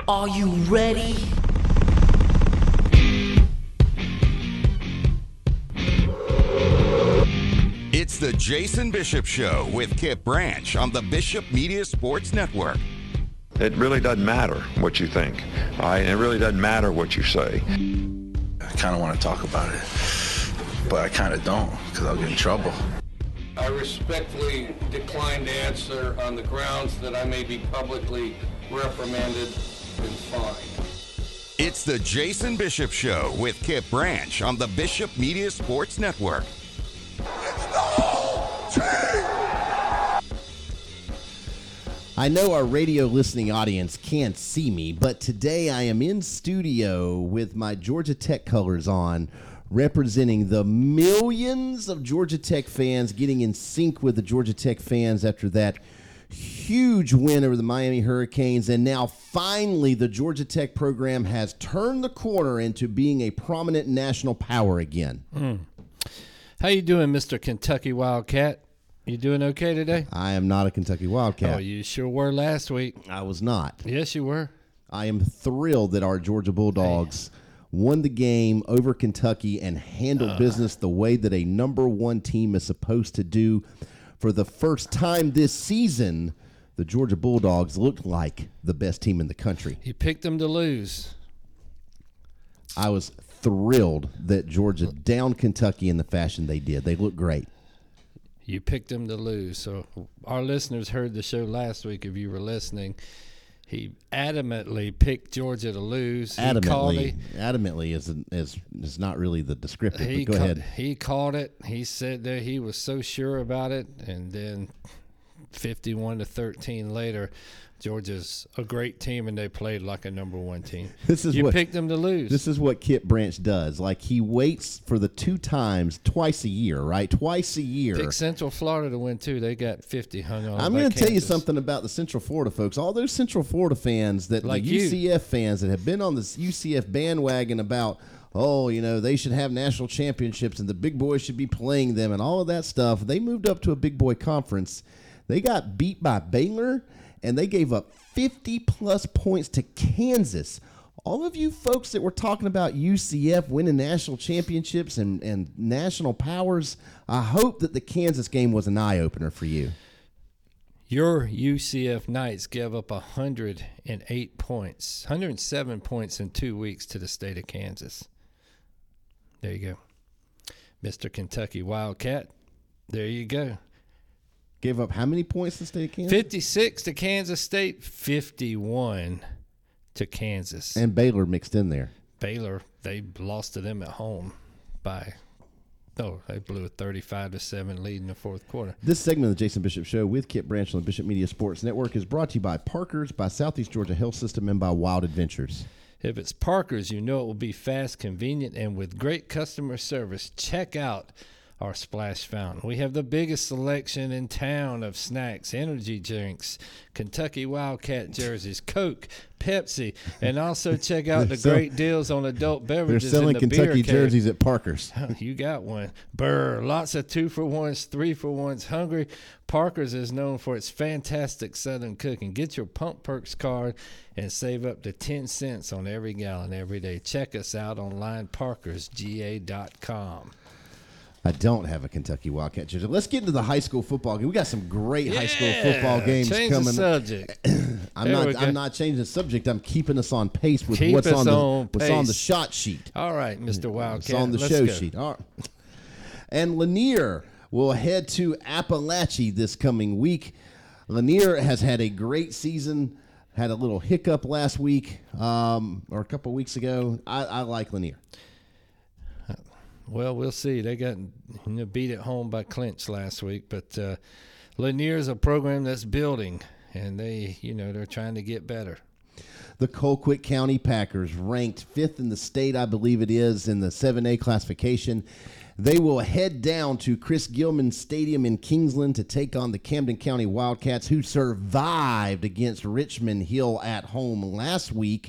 Are you ready? It's the Jason Bishop Show with Kip Branch on the Bishop Media Sports Network. It really doesn't matter what you think. It really doesn't matter what you say. I kind of want to talk about it, but I kind of don't because I'll get in trouble. I respectfully decline to answer on the grounds that I may be publicly reprimanded and fined. It's the Jason Bishop Show with Kip Branch on the Bishop Media Sports Network. It's the whole team! I know our radio listening audience can't see me, but today I am in studio with my Georgia Tech colors on, representing the millions of Georgia Tech fans, getting in sync with the Georgia Tech fans after that huge win over the Miami Hurricanes. And now finally the Georgia Tech program has turned the corner into being a prominent national power again. How you doing, Mr. Kentucky Wildcat? You doing okay today? I am not a Kentucky Wildcat. Oh, you sure were last week. I was not. Yes, you were. I am thrilled that our Georgia Bulldogs won the game over Kentucky and handled business the way that a number one team is supposed to do. For the first time this season, the Georgia Bulldogs looked like the best team in the country. You picked them to lose. I was thrilled that Georgia downed Kentucky in the fashion they did. They looked great. You picked them to lose. So our listeners heard the show last week, if you were listening. He adamantly picked Georgia to lose. Adamantly is not really the descriptive, but go ahead. He called it. He said that he was so sure about it, and then 51-13 later, Georgia's a great team, and they played like a number one team. You picked them to lose. This is what Kip Branch does. Like, he waits for the two times twice a year, right? Twice a year. Pick Central Florida to win, too. They got 50 hung on. I'm going to tell you something about the Central Florida folks. All those Central Florida fans, the UCF fans that have been on this UCF bandwagon about, they should have national championships and the big boys should be playing them and all of that stuff. They moved up to a big boy conference. They got beat by Baylor, and they gave up 50-plus points to Kansas. All of you folks that were talking about UCF winning national championships and national powers, I hope that the Kansas game was an eye-opener for you. Your UCF Knights gave up 108 points, 107 points in 2 weeks to the state of Kansas. There you go. Mr. Kentucky Wildcat, there you go. Gave up how many points to the state of Kansas? 56 to Kansas State, 51 to Kansas. And Baylor mixed in there. Baylor, they lost to them at home they blew a 35-7 lead in the fourth quarter. This segment of the Jason Bishop Show with Kip Branch on the Bishop Media Sports Network is brought to you by Parker's, by Southeast Georgia Health System, and by Wild Adventures. If it's Parker's, you know it will be fast, convenient, and with great customer service. Check out our Splash Fountain. We have the biggest selection in town of snacks, energy drinks, Kentucky Wildcat jerseys, Coke, Pepsi, and also check out the great deals on adult beverages. They're selling in the Kentucky beer jerseys at Parker's. You got one. Brr, lots of 2-for-1s, 3-for-1s. Hungry? Parker's is known for its fantastic Southern cooking. Get your Pump Perks card and save up to 10 cents on every gallon every day. Check us out online, parkersga.com. I don't have a Kentucky Wildcat jersey. Let's get into the high school football game. We got some great high school football games coming. Change the subject. I'm not changing the subject. I'm keeping us on pace with what's on the shot sheet. All right, Mr. Wildcat. It's on the show sheet. All right. And Lanier will head to Appalachia this coming week. Lanier has had a great season. Had a little hiccup last week or a couple weeks ago. I like Lanier. Well, we'll see. They got beat at home by Clinch last week, but Lanier is a program that's building, and they're trying to get better. The Colquitt County Packers, ranked 5th in the state, I believe it is, in the 7A classification. They will head down to Chris Gilman Stadium in Kingsland to take on the Camden County Wildcats, who survived against Richmond Hill at home last week.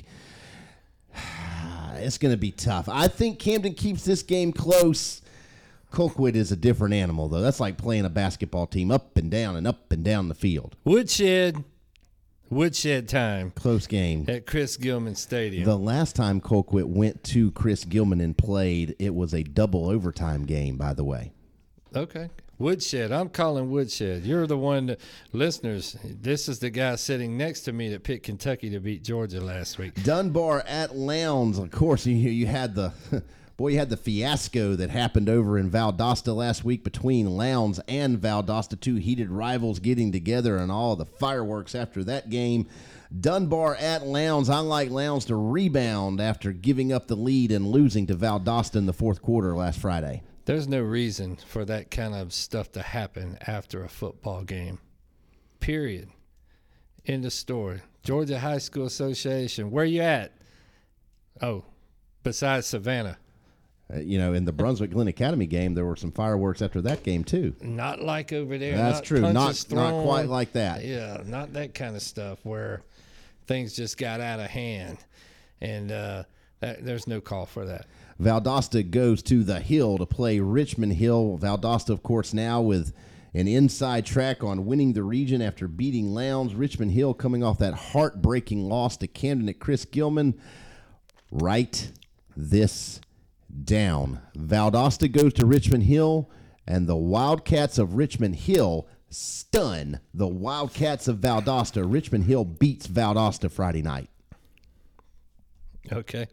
It's going to be tough. I think Camden keeps this game close. Colquitt is a different animal, though. That's like playing a basketball team up and down the field. Woodshed, Woodshed time Close game. at Chris Gilman Stadium. The last time Colquitt went to Chris Gilman and played, it was a double overtime game, by the way. Okay. Woodshed. I'm calling Woodshed. You're the one that, listeners, this is the guy sitting next to me that picked Kentucky to beat Georgia last week. Dunbar at Lowndes. Of course, you had the you had the fiasco that happened over in Valdosta last week between Lowndes and Valdosta, two heated rivals getting together, and all the fireworks after that game. Dunbar at Lowndes. I like Lowndes to rebound after giving up the lead and losing to Valdosta in the fourth quarter last Friday. There's no reason for that kind of stuff to happen after a football game. Period. End of story. Georgia High School Association, where you at? Oh, besides Savannah. In the Brunswick Glen Academy game, there were some fireworks after that game, too. Not like over there. That's true. Not quite like that. Yeah, not that kind of stuff where things just got out of hand. And there's no call for that. Valdosta goes to the Hill to play Richmond Hill. Valdosta, of course, now with an inside track on winning the region after beating Lowndes. Richmond Hill coming off that heartbreaking loss to Camden at Chris Gilman. Write this down. Valdosta goes to Richmond Hill, and the Wildcats of Richmond Hill stun the Wildcats of Valdosta. Richmond Hill beats Valdosta Friday night. Okay.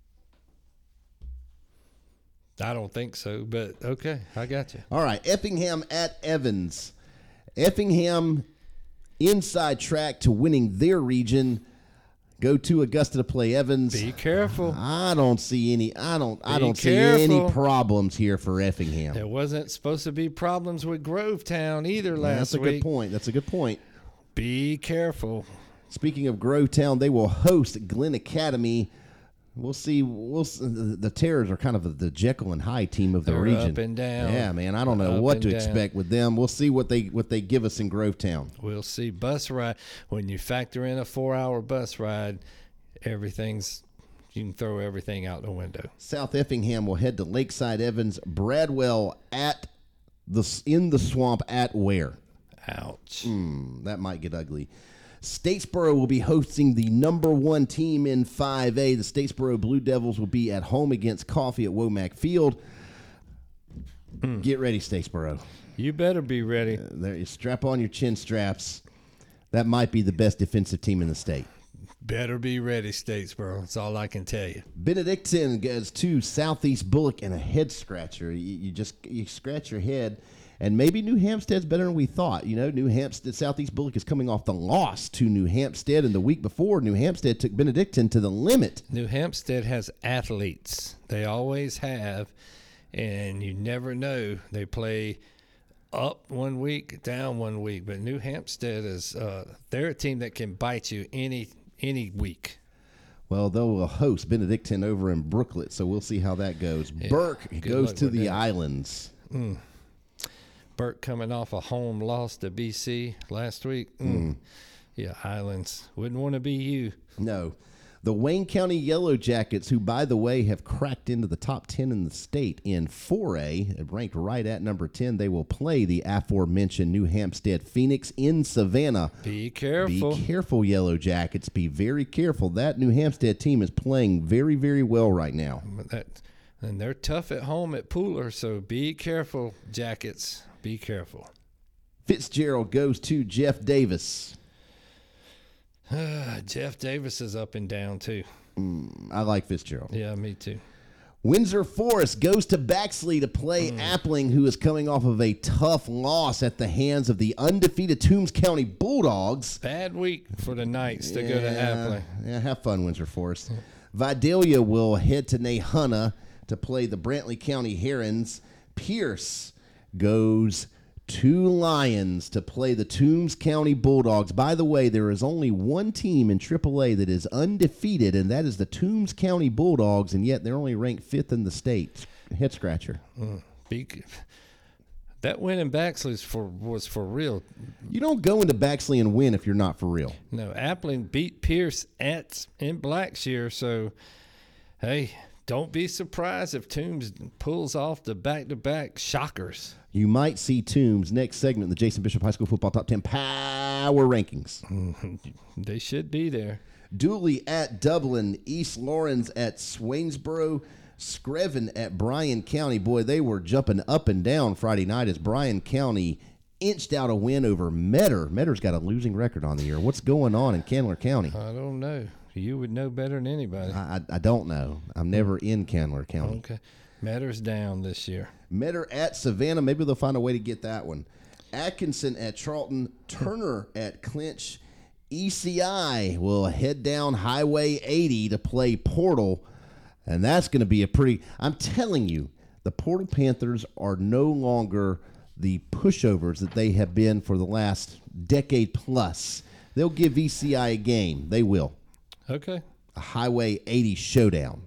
I don't think so, but okay, I got you. All right, Effingham at Evans. Effingham inside track to winning their region. Go to Augusta to play Evans. Be careful. I don't see any. I don't see any problems here for Effingham. There wasn't supposed to be problems with Grovetown either last week. That's a good point. That's a good point. Be careful. Speaking of Grovetown, they will host Glen Academy. We'll see. The Terrors are kind of the Jekyll and Hyde team of the They're region. up and down. Yeah, man. I don't know what to expect with them. We'll see what they give us in Grovetown. We'll see. Bus ride. When you factor in a 4-hour bus ride, you can throw everything out the window. South Effingham will head to Lakeside Evans. Bradwell in the swamp at Ware. Ouch. That might get ugly. Statesboro will be hosting the number 1 team in 5A. The Statesboro Blue Devils will be at home against Coffee at Womack Field. Get ready, Statesboro. You better be ready. There, strap on your chin straps. That might be the best defensive team in the state. Better be ready, Statesboro. That's all I can tell you. Benedictine goes to Southeast Bullock and a head scratcher. You scratch your head. And maybe New Hampstead's better than we thought. New Hampstead, Southeast Bullock is coming off the loss to New Hampstead, and the week before, New Hampstead took Benedictine to the limit. New Hampstead has athletes. They always have, and you never know. They play up one week, down one week. But New Hampstead is they're a team that can bite you any week. Well, they'll host Benedictine over in Brooklet, so we'll see how that goes. Yeah, Burke goes to the Islands. Burke coming off a home loss to BC last week. Yeah, Islands. Wouldn't want to be you. No. The Wayne County Yellow Jackets, who, by the way, have cracked into the top 10 in the state in 4A, ranked right at number 10, they will play the aforementioned New Hampstead Phoenix in Savannah. Be careful. Be careful, Yellow Jackets. Be very careful. That New Hampstead team is playing very, very well right now. And they're tough at home at Pooler, so be careful, Jackets. Be careful. Fitzgerald goes to Jeff Davis. Jeff Davis is up and down, too. I like Fitzgerald. Yeah, me too. Windsor Forest goes to Baxley to play Appling, who is coming off of a tough loss at the hands of the undefeated Toombs County Bulldogs. Bad week for the Knights to go to Appling. Yeah, have fun, Windsor Forest. Vidalia will head to Nahunta to play the Brantley County Herons. Pierce goes to Lions to play the Toombs County Bulldogs. By the way, there is only one team in AAA that is undefeated, and that is the Toombs County Bulldogs, and yet they're only ranked 5th in the state. Head scratcher. That win in Baxley was for real. You don't go into Baxley and win if you're not for real. No, Appling beat Pierce in Blackshear, so, hey, don't be surprised if Toombs pulls off the back-to-back shockers. You might see Toombs next segment in the Jason Bishop High School Football Top 10 Power Rankings. They should be there. Dooley at Dublin, East Lawrence at Swainsboro, Screven at Bryan County. Boy, they were jumping up and down Friday night as Bryan County inched out a win over Metter. Metter's got a losing record on the year. What's going on in Candler County? I don't know. You would know better than anybody. I don't know. I'm never in Candler County. Okay. Metter's down this year. Metter at Savannah. Maybe they'll find a way to get that one. Atkinson at Charlton. Turner at Clinch. ECI will head down Highway 80 to play Portal. And that's going to be a pretty... I'm telling you, the Portal Panthers are no longer the pushovers that they have been for the last decade plus. They'll give ECI a game. They will. Okay. A Highway 80 showdown.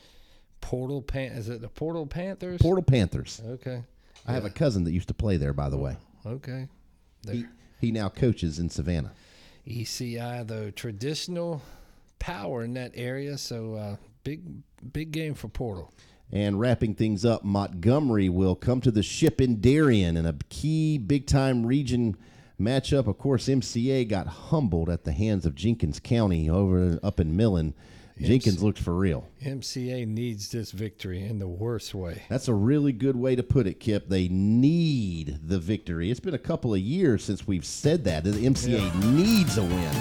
Is it the Portal Panthers? Portal Panthers. Okay. I have a cousin that used to play there, by the way. Okay. He now coaches in Savannah. ECI, though, traditional power in that area, so big game for Portal. And wrapping things up, Montgomery will come to the Ship in Darien in a key big-time region matchup. Of course, MCA got humbled at the hands of Jenkins County up in Millen. Jenkins looked for real. MCA needs this victory in the worst way. That's a really good way to put it, Kip. They need the victory. It's been a couple of years since we've said that. The MCA needs a win.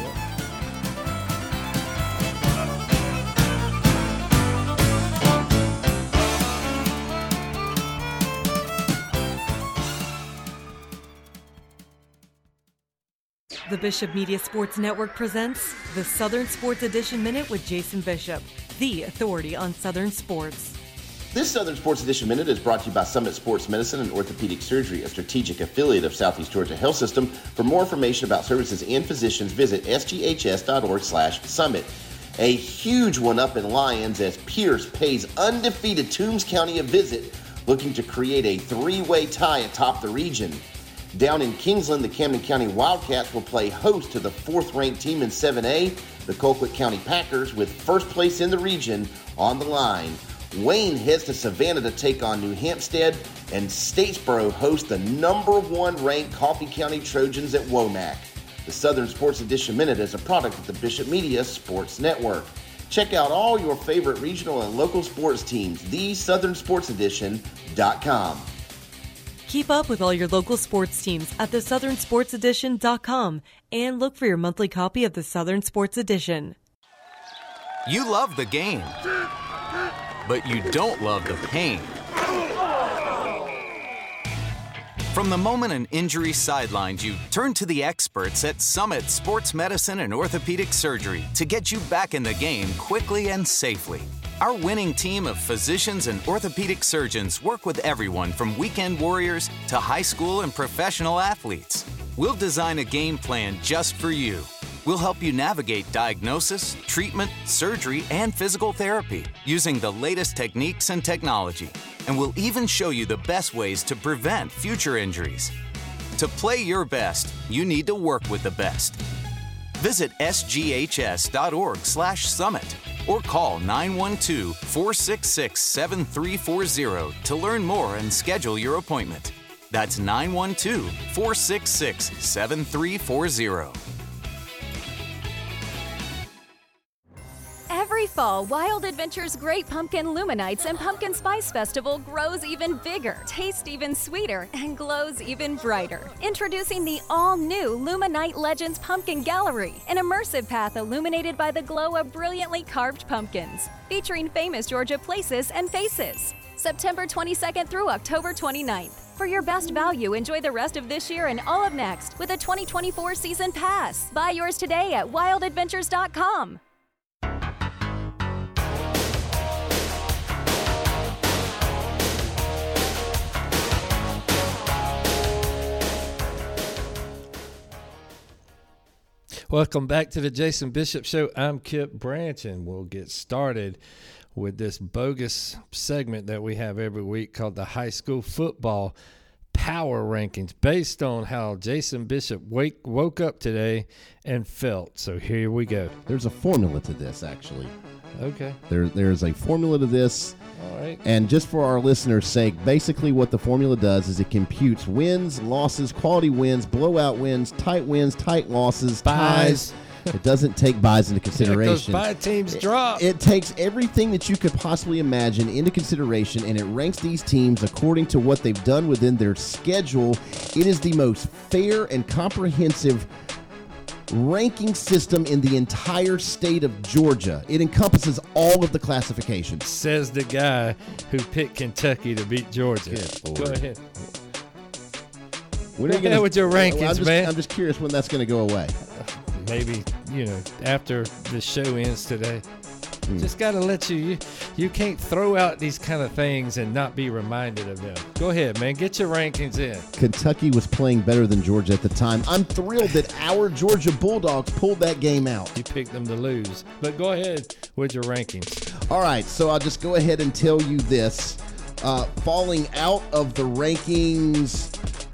The Bishop Media Sports Network presents the Southern Sports Edition Minute with Jason Bishop, the authority on Southern sports. This Southern Sports Edition Minute is brought to you by Summit Sports Medicine and Orthopedic Surgery, a strategic affiliate of Southeast Georgia Health System. For more information about services and physicians, visit sghs.org/summit. A huge one up in Lyons as Pierce pays undefeated Toombs County a visit, looking to create a three-way tie atop the region. Down in Kingsland, the Camden County Wildcats will play host to the fourth-ranked team in 7A, the Colquitt County Packers, with first place in the region on the line. Wayne heads to Savannah to take on New Hampstead, and Statesboro hosts the #1 ranked Coffee County Trojans at Womack. The Southern Sports Edition Minute is a product of the Bishop Media Sports Network. Check out all your favorite regional and local sports teams, thesouthernsportsedition.com. Keep up with all your local sports teams at thesouthernsportsedition.com and look for your monthly copy of the Southern Sports Edition. You love the game, but you don't love the pain. From the moment an injury sidelines you, turn to the experts at Summit Sports Medicine and Orthopedic Surgery to get you back in the game quickly and safely. Our winning team of physicians and orthopedic surgeons work with everyone from weekend warriors to high school and professional athletes. We'll design a game plan just for you. We'll help you navigate diagnosis, treatment, surgery, and physical therapy using the latest techniques and technology. And we'll even show you the best ways to prevent future injuries. To play your best, you need to work with the best. Visit sghs.org/summit or call 912-466-7340 to learn more and schedule your appointment. That's 912-466-7340. Every fall, Wild Adventures Great Pumpkin Luminites and Pumpkin Spice Festival grows even bigger, tastes even sweeter, and glows even brighter. Introducing the all-new Luminite Legends Pumpkin Gallery, an immersive path illuminated by the glow of brilliantly carved pumpkins, featuring famous Georgia places and faces. September 22nd through October 29th. For your best value, enjoy the rest of this year and all of next with a 2024 season pass. Buy yours today at wildadventures.com. Welcome back to the Jason Bishop Show. I'm Kip Branch, and we'll get started with this bogus segment that we have every week called the High School Football Power Rankings, based on how Jason Bishop woke up today and felt. So here we go. There's a formula to this, actually. Okay. There's a formula to this. All right. And just for our listeners' sake, basically what the formula does is it computes wins, losses, quality wins, blowout wins, tight losses, ties. It doesn't take buys into consideration. Those buy teams drop. It takes everything that you could possibly imagine into consideration, and it ranks these teams according to what they've done within their schedule. It is the most fair and comprehensive ranking system in the entire state of Georgia. It encompasses all of the classifications. Says the guy who picked Kentucky to beat Georgia. Go ahead. When are you gonna, with your rankings, man? I'm just curious when that's going to go away. Maybe, after the show ends today. Just got to let you can't throw out these kind of things and not be reminded of them. Go ahead, man. Get your rankings in. Kentucky was playing better than Georgia at the time. I'm thrilled that our Georgia Bulldogs pulled that game out. You picked them to lose. But go ahead with your rankings. All right, so I'll just go ahead and tell you this. Falling out of the rankings,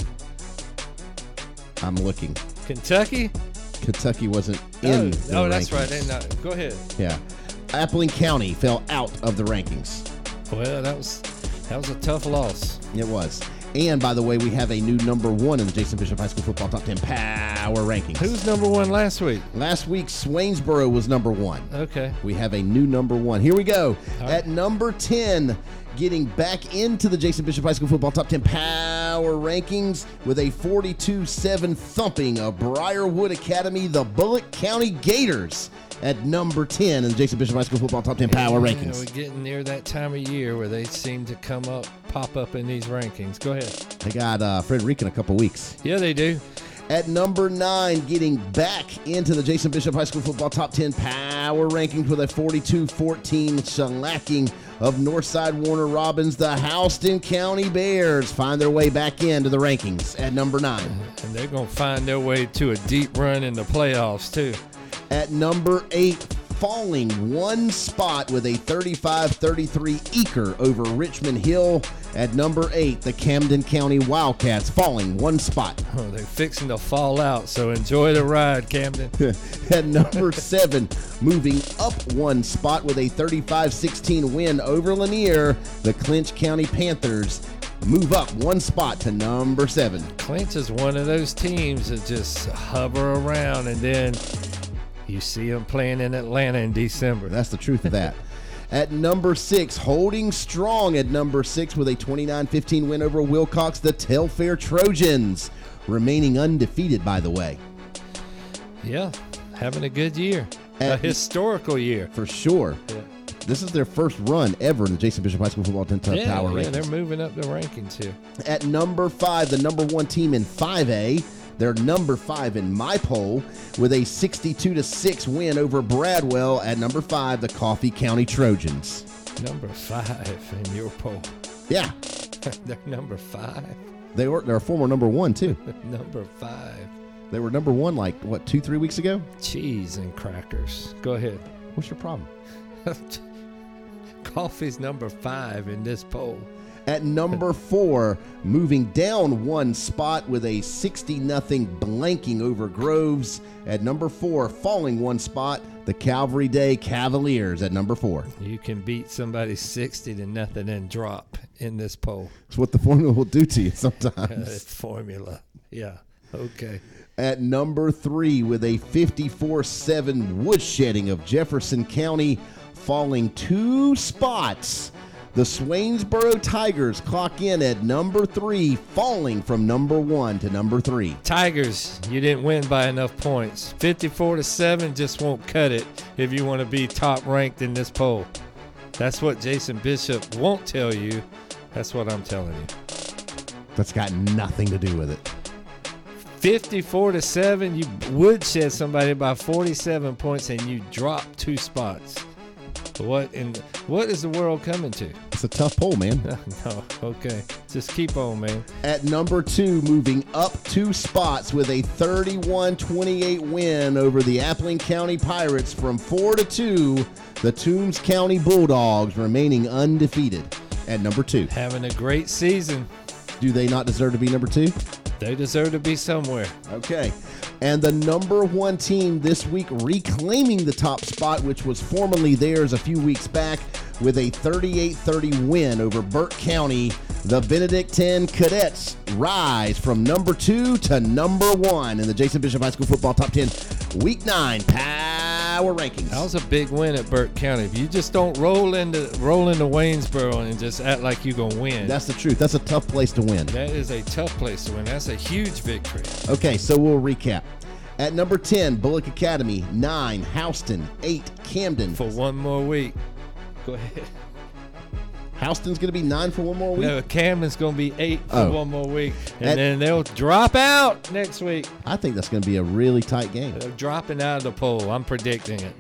I'm looking. Kentucky wasn't in the rankings. That's right. Go ahead. Yeah. Appling County fell out of the rankings. Well, that was a tough loss. It was. And, by the way, we have a new number 1 in the Jason Bishop High School Football Top 10 Power Rankings. Who's number 1 last week? Last week, Swainsboro was number 1. Okay. We have a new number 1. Here we go. All At right. number 10, getting back into the Jason Bishop High School Football Top 10 Power Rankings with a 42-7 thumping of Briarwood Academy, the Bullitt County Gators. At number 10 in the Jason Bishop High School Football Top 10 Power Rankings. We're getting near that time of year where they seem to pop up in these rankings. Go ahead. They got Frederick in a couple weeks. Yeah, they do. At number 9, getting back into the Jason Bishop High School Football Top 10 Power Rankings with a 42-14 shellacking of Northside Warner Robins, the Houston County Bears find their way back into the rankings at number 9. And they're going to find their way to a deep run in the playoffs, too. At number 8, falling one spot with a 35-33 eker over Richmond Hill. At number 8, the Camden County Wildcats falling one spot. Oh, they're fixing to fall out, so enjoy the ride, Camden. At number 7, moving up one spot with a 35-16 win over Lanier, the Clinch County Panthers move up one spot to number 7. Clinch is one of those teams that just hover around, and then you see them playing in Atlanta in December. That's the truth of that. At number 6, holding strong at number 6 with a 29-15 win over Wilcox, the Telfair Trojans, remaining undefeated, by the way. Yeah, having a good year. A historical year. For sure. Yeah. This is their first run ever in the Jason Bishop High School Football 10 Power Rankings. Yeah, they're moving up the rankings here. At number 5, the number 1 team in 5A. They're number 5 in my poll with a 62-6 win over Bradwell. At number 5, the Coffee County Trojans. Number 5 in your poll. Yeah. They're number 5. They're a former number 1, too. Number 5. They were number 1 like, 2-3 weeks ago? Cheese and crackers. Go ahead. What's your problem? Coffee's number 5 in this poll. At number 4, moving down one spot with a 60-0 blanking over Groves. At number 4, falling one spot, the Calvary Day Cavaliers at number 4. You can beat somebody 60-0 and drop in this poll. It's what the formula will do to you sometimes. Formula. Yeah. Okay. At number 3, with a 54-7 woodshedding of Jefferson County, falling 2 spots. The Swainsboro Tigers clock in at number 3, falling from number 1 to number 3. Tigers, you didn't win by enough points. 54-7 just won't cut it if you want to be top ranked in this poll. That's what Jason Bishop won't tell you. That's what I'm telling you. That's got nothing to do with it. 54-7, you woodshed somebody by 47 points and you drop 2 spots. What is the world coming to? It's a tough poll, man. No, okay. Just keep on, man. At number 2, moving up 2 spots with a 31-28 win over the Appling County Pirates from 4-2, the Toombs County Bulldogs remaining undefeated at number 2. Having a great season. Do they not deserve to be number 2? They deserve to be somewhere. Okay. And the number 1 team this week reclaiming the top spot, which was formerly theirs a few weeks back, with a 38-30 win over Burke County, the Benedictine Cadets rise from number 2 to number 1 in the Jason Bishop High School Football Top 10 Week 9 Power Rankings. That was a big win at Burke County. If you just don't roll into Waynesboro and just act like you're going to win. That's the truth. That's a tough place to win. That is a tough place to win. That's a huge victory. Okay, so we'll recap. At number 10, Bullock Academy. 9, Houston. 8, Camden. For one more week. Go ahead. Houston's going to be 9 for one more week? No, Camden's going to be 8 for one more week. And then they'll drop out next week. I think that's going to be a really tight game. They're dropping out of the poll. I'm predicting it.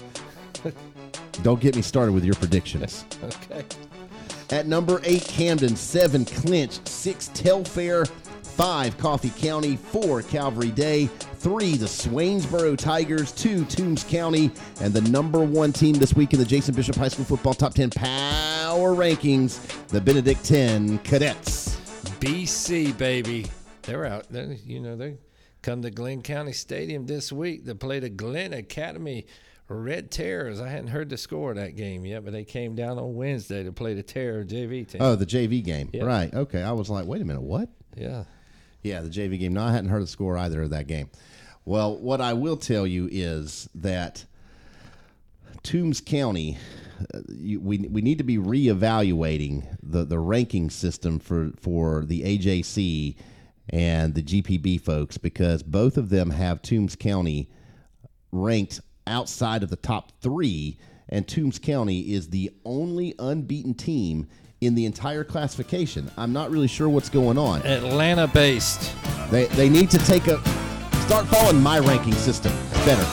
Don't get me started with your predictions. Okay. At number 8, Camden. 7, Clinch. 6, Telfair. 5, Coffee County. 4, Calvary Day. 3, the Swainsboro Tigers. 2, Toombs County. And the number 1 team this week in the Jason Bishop High School Football Top 10 Power Rankings, the Benedictine Cadets. BC, baby. They're out. They come to Glenn County Stadium this week to play the Glenn Academy Red Terrors. I hadn't heard the score of that game yet, but they came down on Wednesday to play the Terror JV team. Oh, the JV game. Yeah. Right. Okay. I was like, wait a minute, what? Yeah. Yeah, the JV game. No, I hadn't heard the score either of that game. Well, what I will tell you is that Toombs County, we need to be reevaluating the ranking system for the AJC and the GPB folks, because both of them have Toombs County ranked outside of the top 3, and Toombs County is the only unbeaten team in the entire classification. I'm not really sure what's going on. Atlanta-based. They need to start following my ranking system. It's better.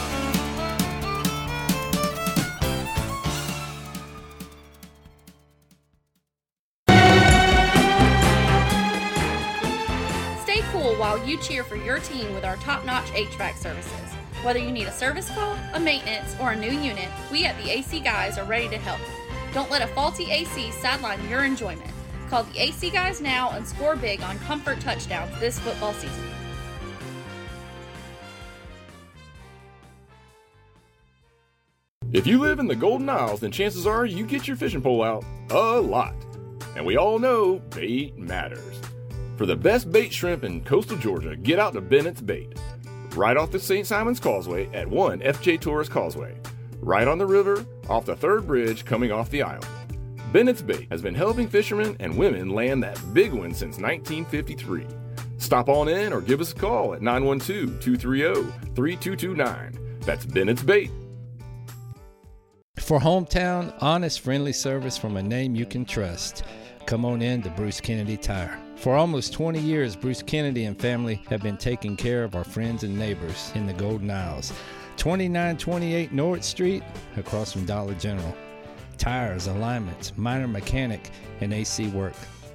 Stay cool while you cheer for your team with our top-notch HVAC services. Whether you need a service call, a maintenance, or a new unit, we at the AC Guys are ready to help. Don't let a faulty AC sideline your enjoyment. Call the AC Guys now and score big on comfort touchdowns this football season. If you live in the Golden Isles, then chances are you get your fishing pole out a lot. And we all know bait matters. For the best bait shrimp in coastal Georgia, get out to Bennett's Bait. Right off the St. Simon's Causeway at 1 FJ Torres Causeway. Right on the river, off the 3rd bridge coming off the island. Bennett's Bait has been helping fishermen and women land that big one since 1953. Stop on in or give us a call at 912-230-3229. That's Bennett's Bait. For hometown, honest, friendly service from a name you can trust, come on in to Bruce Kennedy Tire. For almost 20 years, Bruce Kennedy and family have been taking care of our friends and neighbors in the Golden Isles. 2928 North Street, across from Dollar General. Tires, alignments, minor mechanic, and AC work.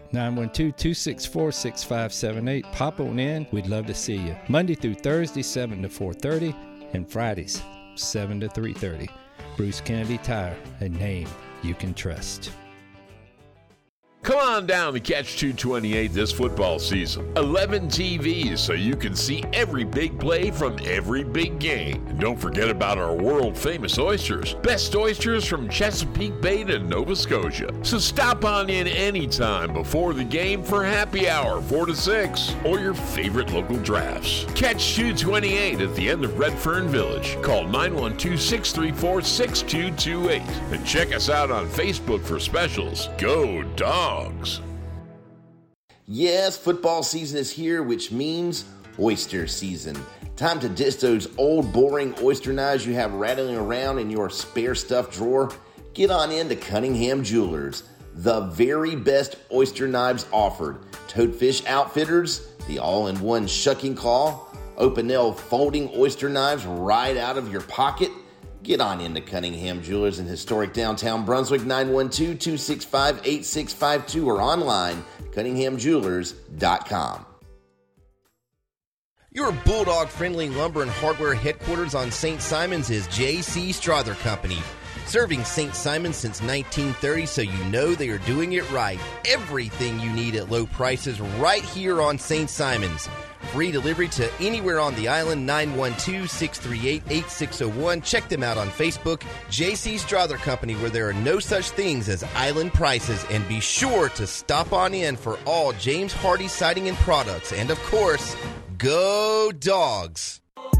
912-264-6578. Pop on in. We'd love to see you. Monday through Thursday, 7 to 4:30, and Fridays, 7 to 3:30. Bruce Kennedy Tire, a name you can trust. Come on down to Catch 228 this football season. 11 TVs so you can see every big play from every big game. And don't forget about our world-famous oysters. Best oysters from Chesapeake Bay to Nova Scotia. So stop on in anytime before the game for happy hour 4 to 6 or your favorite local drafts. Catch 228 at the end of Redfern Village. Call 912-634-6228 and check us out on Facebook for specials. Go Dogs! Yes, football season is here, which means oyster season. Time to ditch those old, boring oyster knives you have rattling around in your spare stuff drawer. Get on into Cunningham Jewelers, the very best oyster knives offered. Toadfish Outfitters, the all-in-one shucking claw, Opinel folding oyster knives right out of your pocket. Get on into Cunningham Jewelers in historic downtown Brunswick, 912-265-8652 or online, CunninghamJewelers.com. Your Bulldog-friendly lumber and hardware headquarters on St. Simon's is J.C. Strother Company. Serving St. Simon since 1930, so you know they are doing it right. Everything you need at low prices right here on St. Simon's. Free delivery to anywhere on the island, 912-638-8601. Check them out on Facebook, J.C. Strother Company, where there are no such things as island prices. And be sure to stop on in for all James Hardy siding and products. And, of course, go Dogs!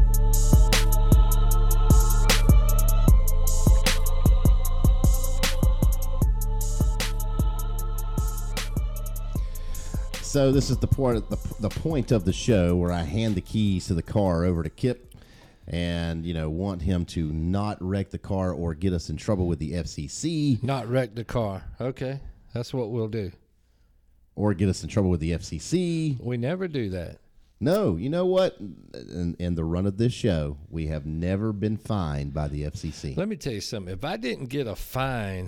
So this is the point of the show where I hand the keys to the car over to Kip and, want him to not wreck the car or get us in trouble with the FCC. Not wreck the car. Okay. That's what we'll do. Or get us in trouble with the FCC. We never do that. No. You know what? In the run of this show, we have never been fined by the FCC. Let me tell you something. If I didn't get a fine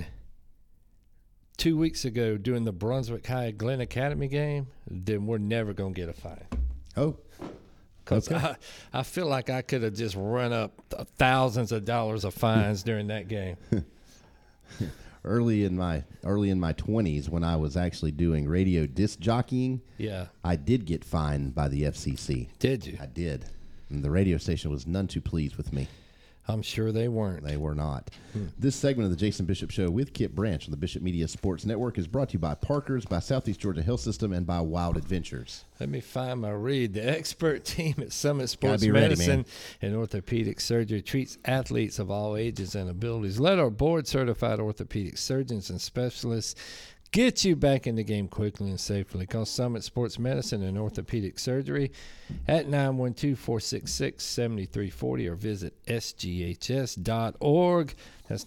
2 weeks ago during the Brunswick High Glen Academy game, then we're never going to get a fine. Oh. Because I feel like I could have just run up thousands of dollars of fines during that game. Early in my 20s, when I was actually doing radio disc jockeying, I did get fined by the FCC. Did you? I did. And the radio station was none too pleased with me. I'm sure they weren't. They were not. This segment of the Jason Bishop Show with Kip Branch on the Bishop Media Sports Network is brought to you by Parker's, by Southeast Georgia Health System, and by Wild Adventures. Let me find my read. The expert team at Summit Sports Medicine and Orthopedic Surgery treats athletes of all ages and abilities. Let our board-certified orthopedic surgeons and specialists get you back in the game quickly and safely. Call Summit Sports Medicine and Orthopedic Surgery at 912-466-7340 or visit sghs.org. That's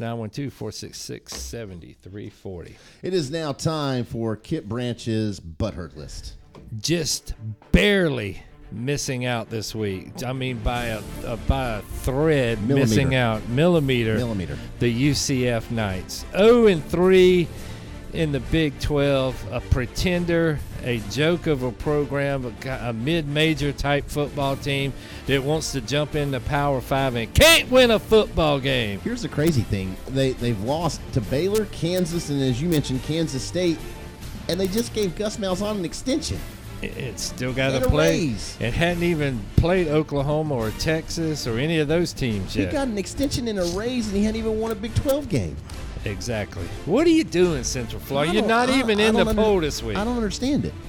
912-466-7340. It is now time for Kip Branch's Butthurt List. Just barely missing out this week. I mean, by a thread, missing out. Millimeter. The UCF Knights. 0-3. In the Big 12, a pretender, a joke of a program, a mid-major type football team that wants to jump into Power 5 and can't win a football game. Here's the crazy thing. They've lost to Baylor, Kansas, and as you mentioned, Kansas State, and they just gave Gus Malzahn an extension. It's still got to play. It hadn't even played Oklahoma or Texas or any of those teams yet. He got an extension and a raise, and he hadn't even won a Big 12 game. Exactly. What are you doing, Central Florida? You're not even in the poll this week. I don't understand it.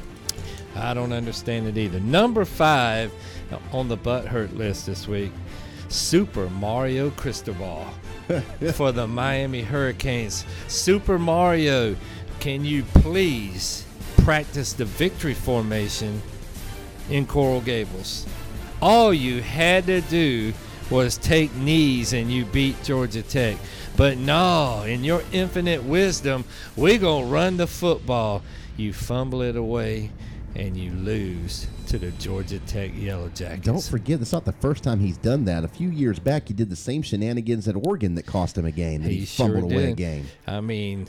I don't understand it either. Number 5 on the butthurt list this week, Super Mario Cristobal for the Miami Hurricanes. Super Mario, can you please practice the victory formation in Coral Gables? All you had to do was take knees and you beat Georgia Tech. But no, in your infinite wisdom, we're going to run the football. You fumble it away, and you lose to the Georgia Tech Yellow Jackets. Don't forget, that's not the first time he's done that. A few years back, he did the same shenanigans at Oregon that cost him a game. He fumbled away a game. I mean,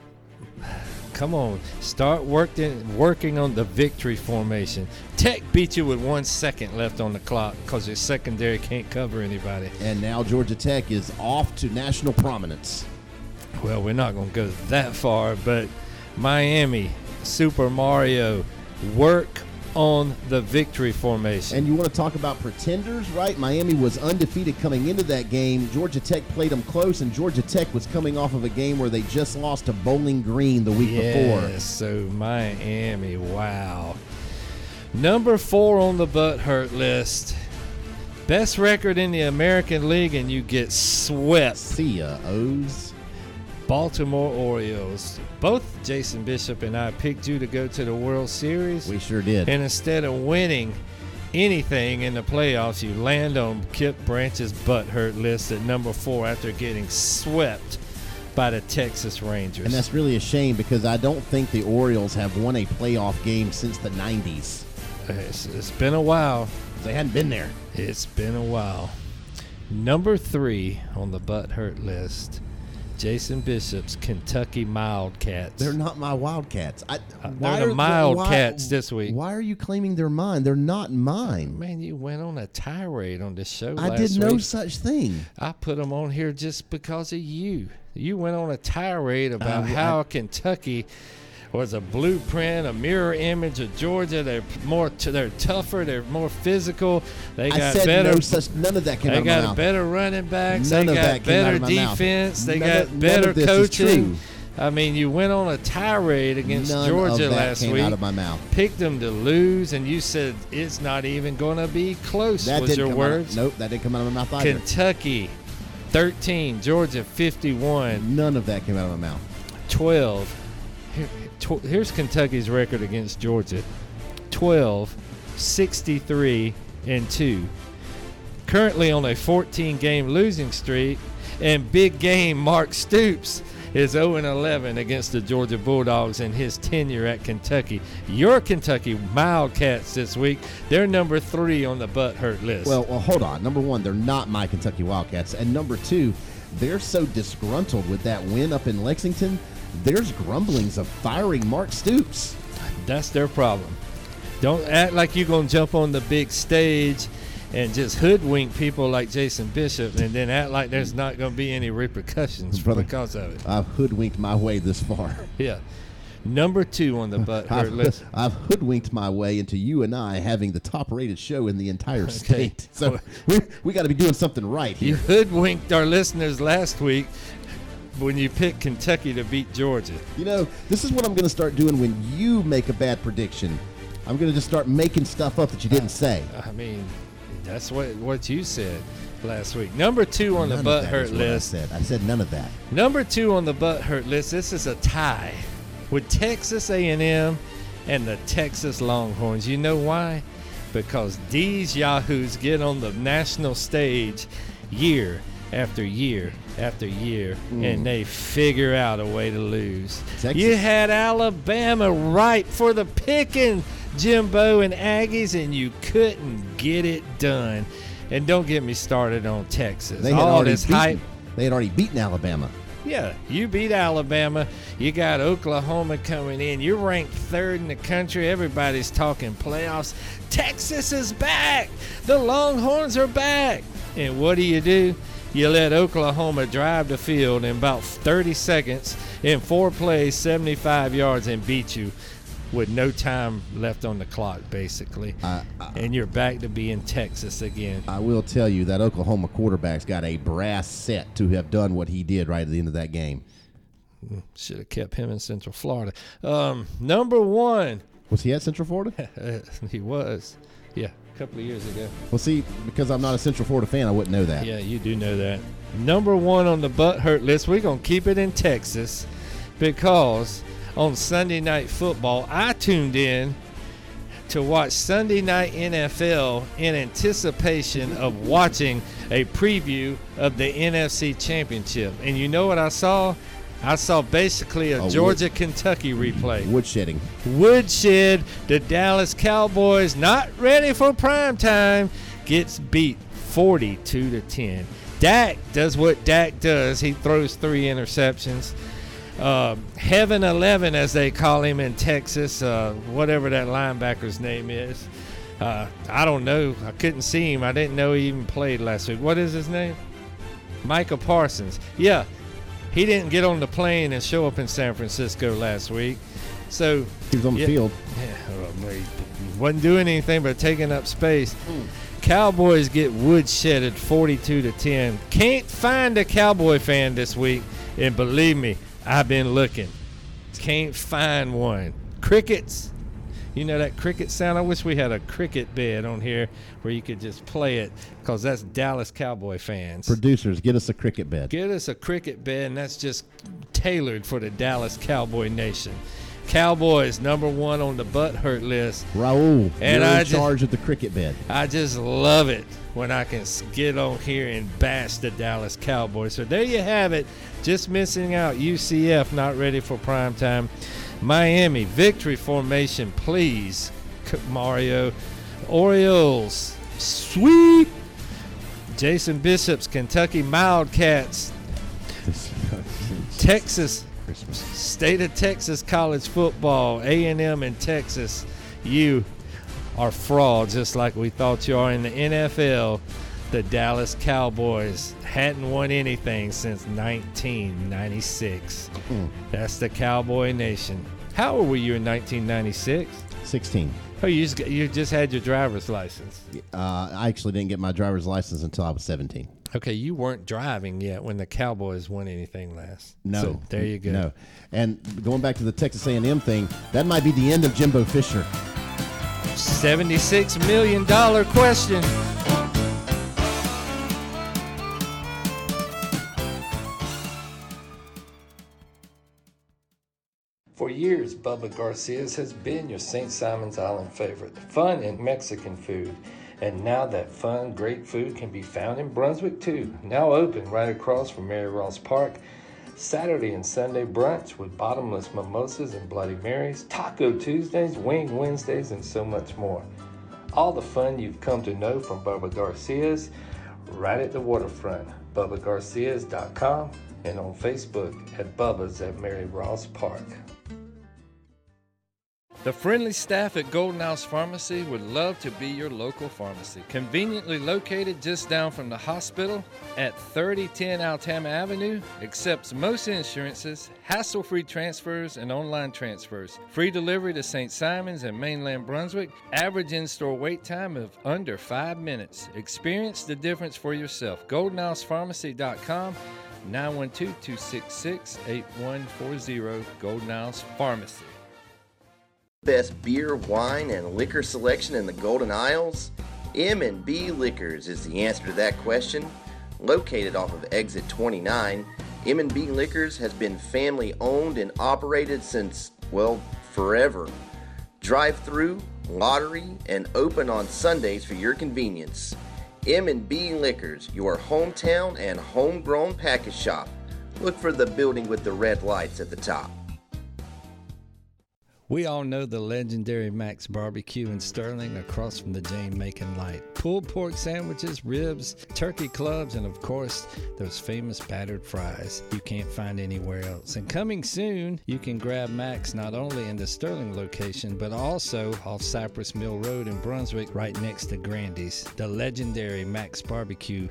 come on. Start working on the victory formation. Tech beat you with 1 second left on the clock because your secondary can't cover anybody. And now Georgia Tech is off to national prominence. Well, we're not going to go that far, but Miami, Super Mario, work on the victory formation. And you want to talk about pretenders, right? Miami was undefeated coming into that game. Georgia Tech played them close, and Georgia Tech was coming off of a game where they just lost to Bowling Green the week before. So Miami, wow. Number 4 on the butthurt list. Best record in the American League, and you get swept. See ya, O's. Baltimore Orioles. Both Jason Bishop and I picked you to go to the World Series. We sure did. And instead of winning anything in the playoffs, you land on Kip Branch's butthurt list at number 4 after getting swept by the Texas Rangers. And that's really a shame because I don't think the Orioles have won a playoff game since the 90s. It's been a while. They hadn't been there. It's been a while. Number 3 on the butthurt list, Jason Bishop's Kentucky Wildcats. They're not my Wildcats. They're the Wildcats this week. Why are you claiming they're mine? They're not mine. Man, you went on a tirade on this show last week. I did no such thing. I put them on here just because of you. You went on a tirade about how Kentucky was a blueprint, a mirror image of Georgia. They're tougher, they're more physical. They got better. None of that came out of my mouth. They got better running backs. They got better defense. They got better coaching. I mean, you went on a tirade against Georgia last week. Out of my mouth. Picked them to lose, and you said it's not even going to be close. That was your words? Nope, that didn't come out of my mouth either. Kentucky 13, Georgia 51. None of that came out of my mouth. 12. Here's Kentucky's record against Georgia. 12, 63, and 2. Currently on a 14-game losing streak, and big game Mark Stoops is 0-11 against the Georgia Bulldogs in his tenure at Kentucky. Your Kentucky Wildcats this week, they're number 3 on the butt hurt list. Well, hold on. Number 1, they're not my Kentucky Wildcats. And number 2, they're so disgruntled with that win up in Lexington, there's grumblings of firing Mark Stoops. That's their problem. Don't act like you're going to jump on the big stage and just hoodwink people like Jason Bishop and then act like there's not going to be any repercussions because of it. I've hoodwinked my way this far. Yeah. Number 2 on the butt hurt list. I've hoodwinked my way into you and I having the top-rated show in the entire state. So we got to be doing something right here. You hoodwinked our listeners last week when you picked Kentucky to beat Georgia. You know, this is what I'm going to start doing when you make a bad prediction. I'm going to just start making stuff up that you didn't say. I mean, that's what you said last week. Number 2 on the butt hurt list. I said none of that. Number 2 on the butt hurt list. This is a tie with Texas A&M and the Texas Longhorns. You know why? Because these yahoos get on the national stage year after year after year, and they figure out a way to lose. Texas. You had Alabama ripe for the picking, Jimbo and Aggies, and you couldn't get it done. And don't get me started on Texas. They had already beaten Alabama. Yeah, you beat Alabama. You got Oklahoma coming in. You're ranked 3rd in the country. Everybody's talking playoffs. Texas is back. The Longhorns are back. And what do? You let Oklahoma drive the field in about 30 seconds in 4 plays, 75 yards, and beat you with no time left on the clock, basically. And you're back to being Texas again. I will tell you that Oklahoma quarterback's got a brass set to have done what he did right at the end of that game. Should have kept him in Central Florida. Number 1. Was he at Central Florida? He was. Yeah, a couple of years ago. Well, see, because I'm not a Central Florida fan, I wouldn't know that. Yeah, you do know that. Number 1 on the butt hurt list, we're going to keep it in Texas because on Sunday Night Football, I tuned in to watch Sunday Night NFL in anticipation of watching a preview of the NFC Championship. And you know what I saw? I saw basically a Georgia-Kentucky replay. Woodshedding. Woodshed, the Dallas Cowboys, not ready for prime time, gets beat 42-10. Dak does what Dak does. He throws 3 interceptions. Heaven 11, as they call him in Texas, whatever that linebacker's name is. I don't know. I couldn't see him. I didn't know he even played last week. What is his name? Micah Parsons. Yeah. He didn't get on the plane and show up in San Francisco last week. So he was on the field. Yeah, he wasn't doing anything but taking up space. Cowboys get woodshedded 42-10. Can't find a Cowboy fan this week, and believe me, I've been looking. Can't find one. Crickets. You know that cricket sound? I wish we had a cricket bed on here where you could just play it, because that's Dallas Cowboy fans. Producers, get us a cricket bed. Get us a cricket bed, and that's just tailored for the Dallas Cowboy Nation. Cowboys, number 1 on the butt hurt list. Raul, and you're in charge of the cricket bed. I just love it when I can get on here and bash the Dallas Cowboys. So there you have it. Just missing out UCF, not ready for prime time. Miami, victory formation, please, Mario. Orioles, sweep. Jason Bishop's Kentucky Wildcats, Texas, state of Texas college football, A&M in Texas. You are frauds, just like we thought you are in the NFL. The Dallas Cowboys hadn't won anything since 1996. That's the Cowboy Nation. How old were you in 1996? 16. Oh, you just had your driver's license. I actually didn't get my driver's license until I was 17. Okay, you weren't driving yet when the Cowboys won anything last. No. So there you go. No. And going back to the Texas A&M thing, that might be the end of Jimbo Fisher. $76 million question. For years, Bubba Garcia's has been your St. Simon's Island favorite. Fun and Mexican food. And now that fun, great food can be found in Brunswick too. Now open right across from Mary Ross Park. Saturday and Sunday brunch with bottomless mimosas and Bloody Marys, Taco Tuesdays, Wing Wednesdays, and so much more. All the fun you've come to know from Bubba Garcia's right at the waterfront. BubbaGarcias.com and on Facebook at Bubba's at Mary Ross Park. The friendly staff at Golden House Pharmacy would love to be your local pharmacy. Conveniently located just down from the hospital at 3010 Altama Avenue, accepts most insurances, hassle-free transfers, and online transfers. Free delivery to St. Simons and mainland Brunswick. Average in-store wait time of under 5 minutes. Experience the difference for yourself. GoldenHousePharmacy.com, 912-266-8140, Golden House Pharmacy. Best beer, wine, and liquor selection in the Golden Isles? M&B Liquors is the answer to that question. Located off of Exit 29, M&B Liquors has been family owned and operated since, well, forever. Drive-through, lottery, and open on Sundays for your convenience. M&B Liquors, your hometown and homegrown package shop. Look for the building with the red lights at the top. We all know the legendary Max Barbecue in Sterling across from the Jane Macon Light. Pulled pork sandwiches, ribs, turkey clubs, and of course, those famous battered fries you can't find anywhere else. And coming soon, you can grab Max not only in the Sterling location, but also off Cypress Mill Road in Brunswick, right next to Grandy's. The legendary Max Barbecue,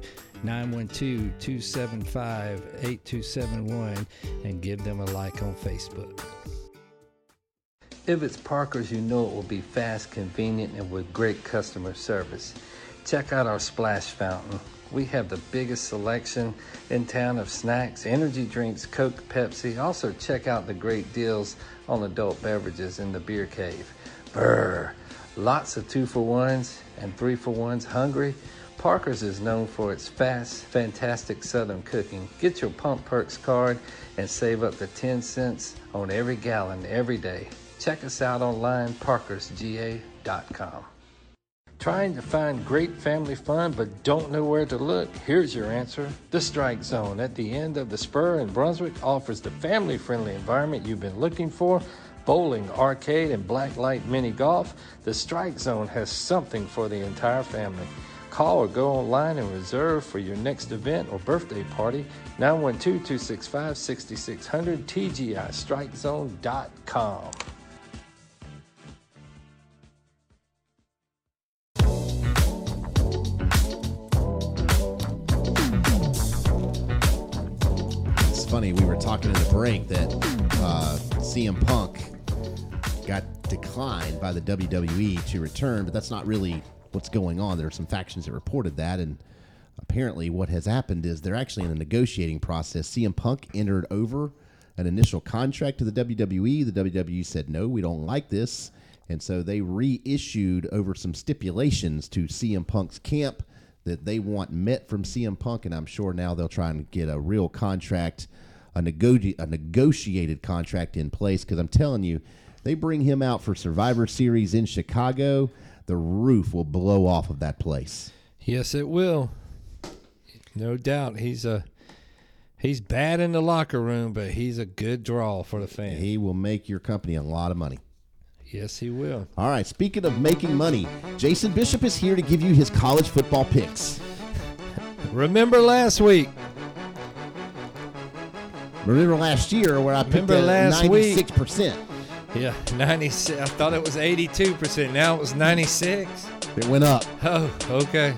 912-275-8271, and give them a like on Facebook. If it's Parker's, you know it will be fast, convenient, and with great customer service. Check out our splash fountain. We have the biggest selection in town of snacks, energy drinks, Coke, Pepsi. Also check out the great deals on adult beverages in the beer cave. Brr! Lots of 2-for-1s and 3-for-1s. Hungry? Parker's is known for its fast, fantastic Southern cooking. Get your Pump Perks card and save up to 10 cents on every gallon every day. Check us out online, parkersga.com. Trying to find great family fun but don't know where to look? Here's your answer. The Strike Zone at the end of the Spur in Brunswick offers the family-friendly environment you've been looking for. Bowling, arcade, and blacklight mini golf. The Strike Zone has something for the entire family. Call or go online and reserve for your next event or birthday party. 912-265-6600, TGIStrikeZone.com. Funny, we were talking in the break that CM Punk got declined by the WWE to return, but that's not really what's going on. There are some factions that reported that, and apparently what has happened is they're actually in a negotiating process. CM Punk entered over an initial contract to the WWE. The WWE said, no, we don't like this, and so they reissued over some stipulations to CM Punk's camp that they want met from CM Punk, and I'm sure now they'll try and get a real contract, a negotiated contract in place, because I'm telling you, they bring him out for Survivor Series in Chicago, the roof will blow off of that place. Yes, it will. No doubt. He's bad in the locker room, but he's a good draw for the fans. He will make your company a lot of money. Yes, he will. All right, speaking of making money, Jason Bishop is here to give you his college football picks. Remember last week, Remember last year where I picked at 96%. Yeah, 96. I thought it was 82%. Now it was 96. It went up. Oh, okay.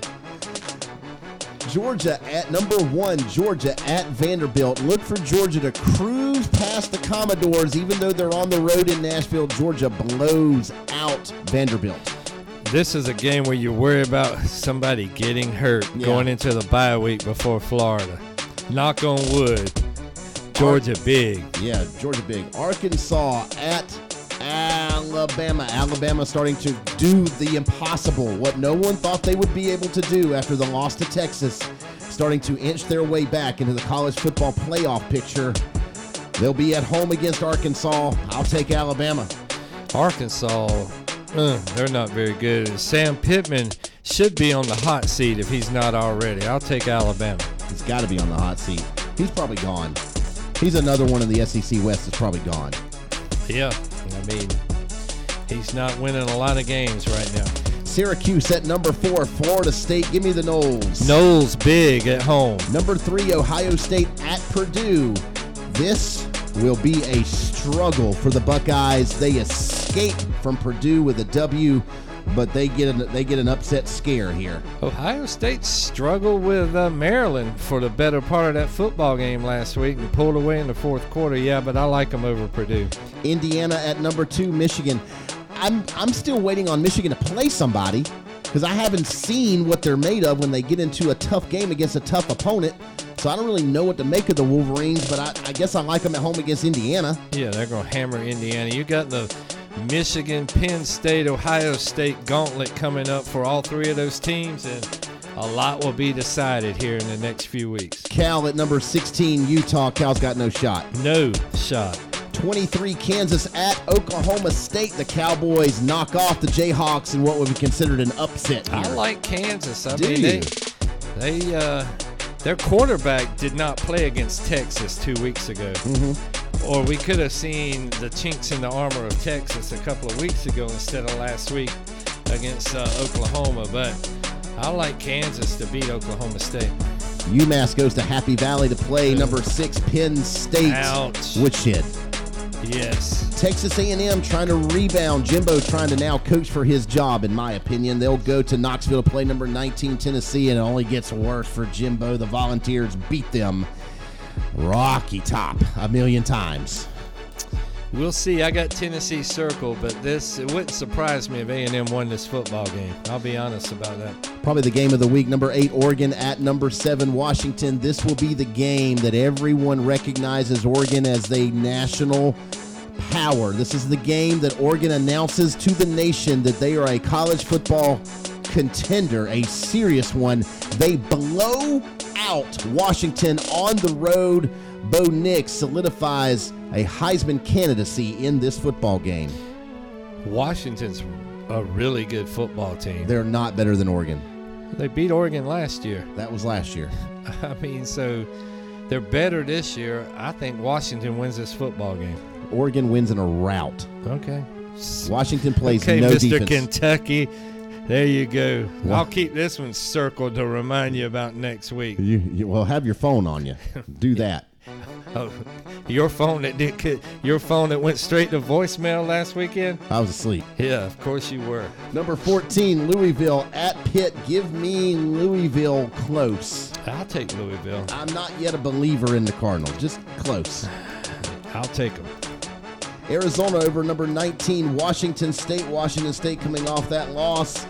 Georgia at number 1. Georgia at Vanderbilt. Look for Georgia to cruise past the Commodores, even though they're on the road in Nashville. Georgia blows out Vanderbilt. This is a game where you worry about somebody getting hurt going into the bye week before Florida. Knock on wood. Georgia big. Yeah, Georgia big. Arkansas at Alabama. Alabama starting to do the impossible, what no one thought they would be able to do after the loss to Texas, starting to inch their way back into the college football playoff picture. They'll be at home against Arkansas. I'll take Alabama. Arkansas, they're not very good. Sam Pittman should be on the hot seat if he's not already. I'll take Alabama. He's got to be on the hot seat. He's probably gone. He's another one in the SEC West that's probably gone. Yeah, I mean, he's not winning a lot of games right now. Syracuse at number 4, Florida State. Give me the Noles. Noles big at home. Number 3, Ohio State at Purdue. This will be a struggle for the Buckeyes. They escape from Purdue with a W, but they get an upset scare here. Ohio State struggled with Maryland for the better part of that football game last week and pulled away in the fourth quarter. Yeah, but I like them over Purdue. Indiana at number 2, Michigan. I'm still waiting on Michigan to play somebody because I haven't seen what they're made of when they get into a tough game against a tough opponent. So I don't really know what to make of the Wolverines, but I guess I like them at home against Indiana. Yeah, they're going to hammer Indiana. You got the Michigan, Penn State, Ohio State gauntlet coming up for all three of those teams, and a lot will be decided here in the next few weeks. Cal at number 16, Utah. Cal's got no shot. No shot. 23, Kansas at Oklahoma State. The Cowboys knock off the Jayhawks in what would be considered an upset here. I like Kansas. I mean, their quarterback did not play against Texas 2 weeks ago. Or we could have seen the chinks in the armor of Texas a couple of weeks ago instead of last week against Oklahoma. But I like Kansas to beat Oklahoma State. UMass goes to Happy Valley to play number 6, Penn State. Ouch. Woodshed. Yes. Texas A&M trying to rebound. Jimbo trying to now coach for his job, in my opinion. They'll go to Knoxville to play number 19, Tennessee, and it only gets worse for Jimbo. The Volunteers beat them Rocky Top a million times. We'll see. I got Tennessee circled, but it wouldn't surprise me if A&M won this football game. I'll be honest about that. Probably the game of the week. Number 8, Oregon at number 7, Washington. This will be the game that everyone recognizes Oregon as a national power. This is the game that Oregon announces to the nation that they are a college football contender, a serious one. They blow out Washington on the road. Bo Nix solidifies a Heisman candidacy in this football game. Washington's a really good football team. They're not better than Oregon. They beat Oregon last year. That was last year. I mean, so they're better this year. I think Washington wins this football game. Oregon wins in a rout. Okay. Washington plays okay, no Mr. defense. Kentucky. There you go. What? I'll keep this one circled to remind you about next week. Well, have your phone on you. Do that. Oh, your phone that went straight to voicemail last weekend? I was asleep. Yeah, of course you were. Number 14, Louisville at Pitt. Give me Louisville close. I'll take Louisville. I'm not yet a believer in the Cardinals. Just close. I'll take them. Arizona over number 19, Washington State. Washington State coming off that loss.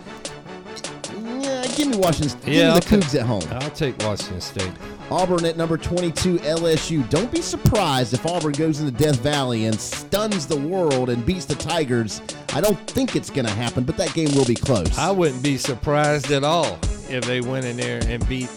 Yeah, give me Washington State. Give me the Cougs at home. I'll take Washington State. Auburn at number 22, LSU. Don't be surprised if Auburn goes into Death Valley and stuns the world and beats the Tigers. I don't think it's going to happen, but that game will be close. I wouldn't be surprised at all if they went in there and beat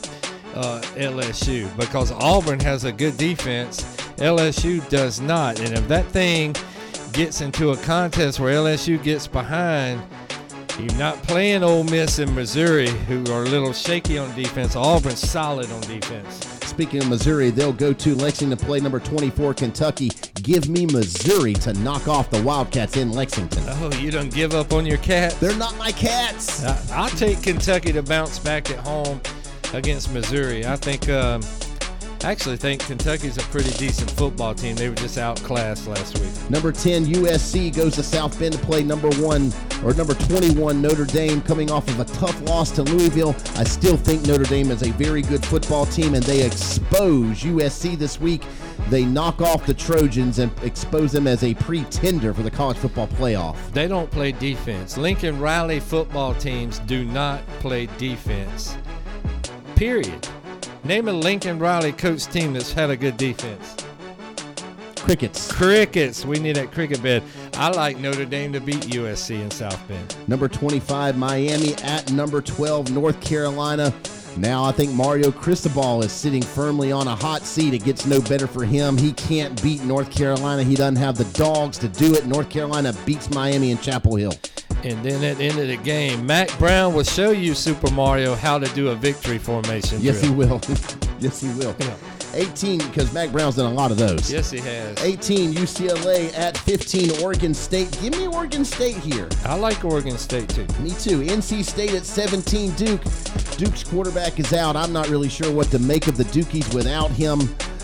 LSU, because Auburn has a good defense. LSU does not. And if that thing gets into a contest where LSU gets behind, you're not playing Ole Miss and Missouri, who are a little shaky on defense. Auburn's solid on defense. Speaking of Missouri, they'll go to Lexington to play number 24, Kentucky. Give me Missouri to knock off the Wildcats in Lexington. Oh, you don't give up on your Cats? They're not my Cats. I'll take Kentucky to bounce back at home against Missouri. I think I actually think Kentucky's a pretty decent football team. They were just outclassed last week. Number 10, USC goes to South Bend to play number 21, Notre Dame, coming off of a tough loss to Louisville. I still think Notre Dame is a very good football team, and they expose USC this week. They knock off the Trojans and expose them as a pretender for the college football playoff. They don't play defense. Lincoln Riley football teams do not play defense. Period. Name a Lincoln Riley coach team that's had a good defense. Crickets. We need that cricket bed. I like Notre Dame to beat USC in South Bend. Number 25, Miami at number 12, North Carolina. Now I think Mario Cristobal is sitting firmly on a hot seat. It gets no better for him. He can't beat North Carolina. He doesn't have the dogs to do it. North Carolina beats Miami in Chapel Hill. And then at the end of the game, Mac Brown will show you, Super Mario, how to do a victory formation. Yes, drill. he will. Yes, he will. Yeah. 18, because Mac Brown's done a lot of those. Yes, he has. 18, UCLA at 15, Oregon State. Give me Oregon State here. I like Oregon State, too. Me too. NC State at 17, Duke. Duke's quarterback is out. I'm not really sure what to make of the Dukies without him.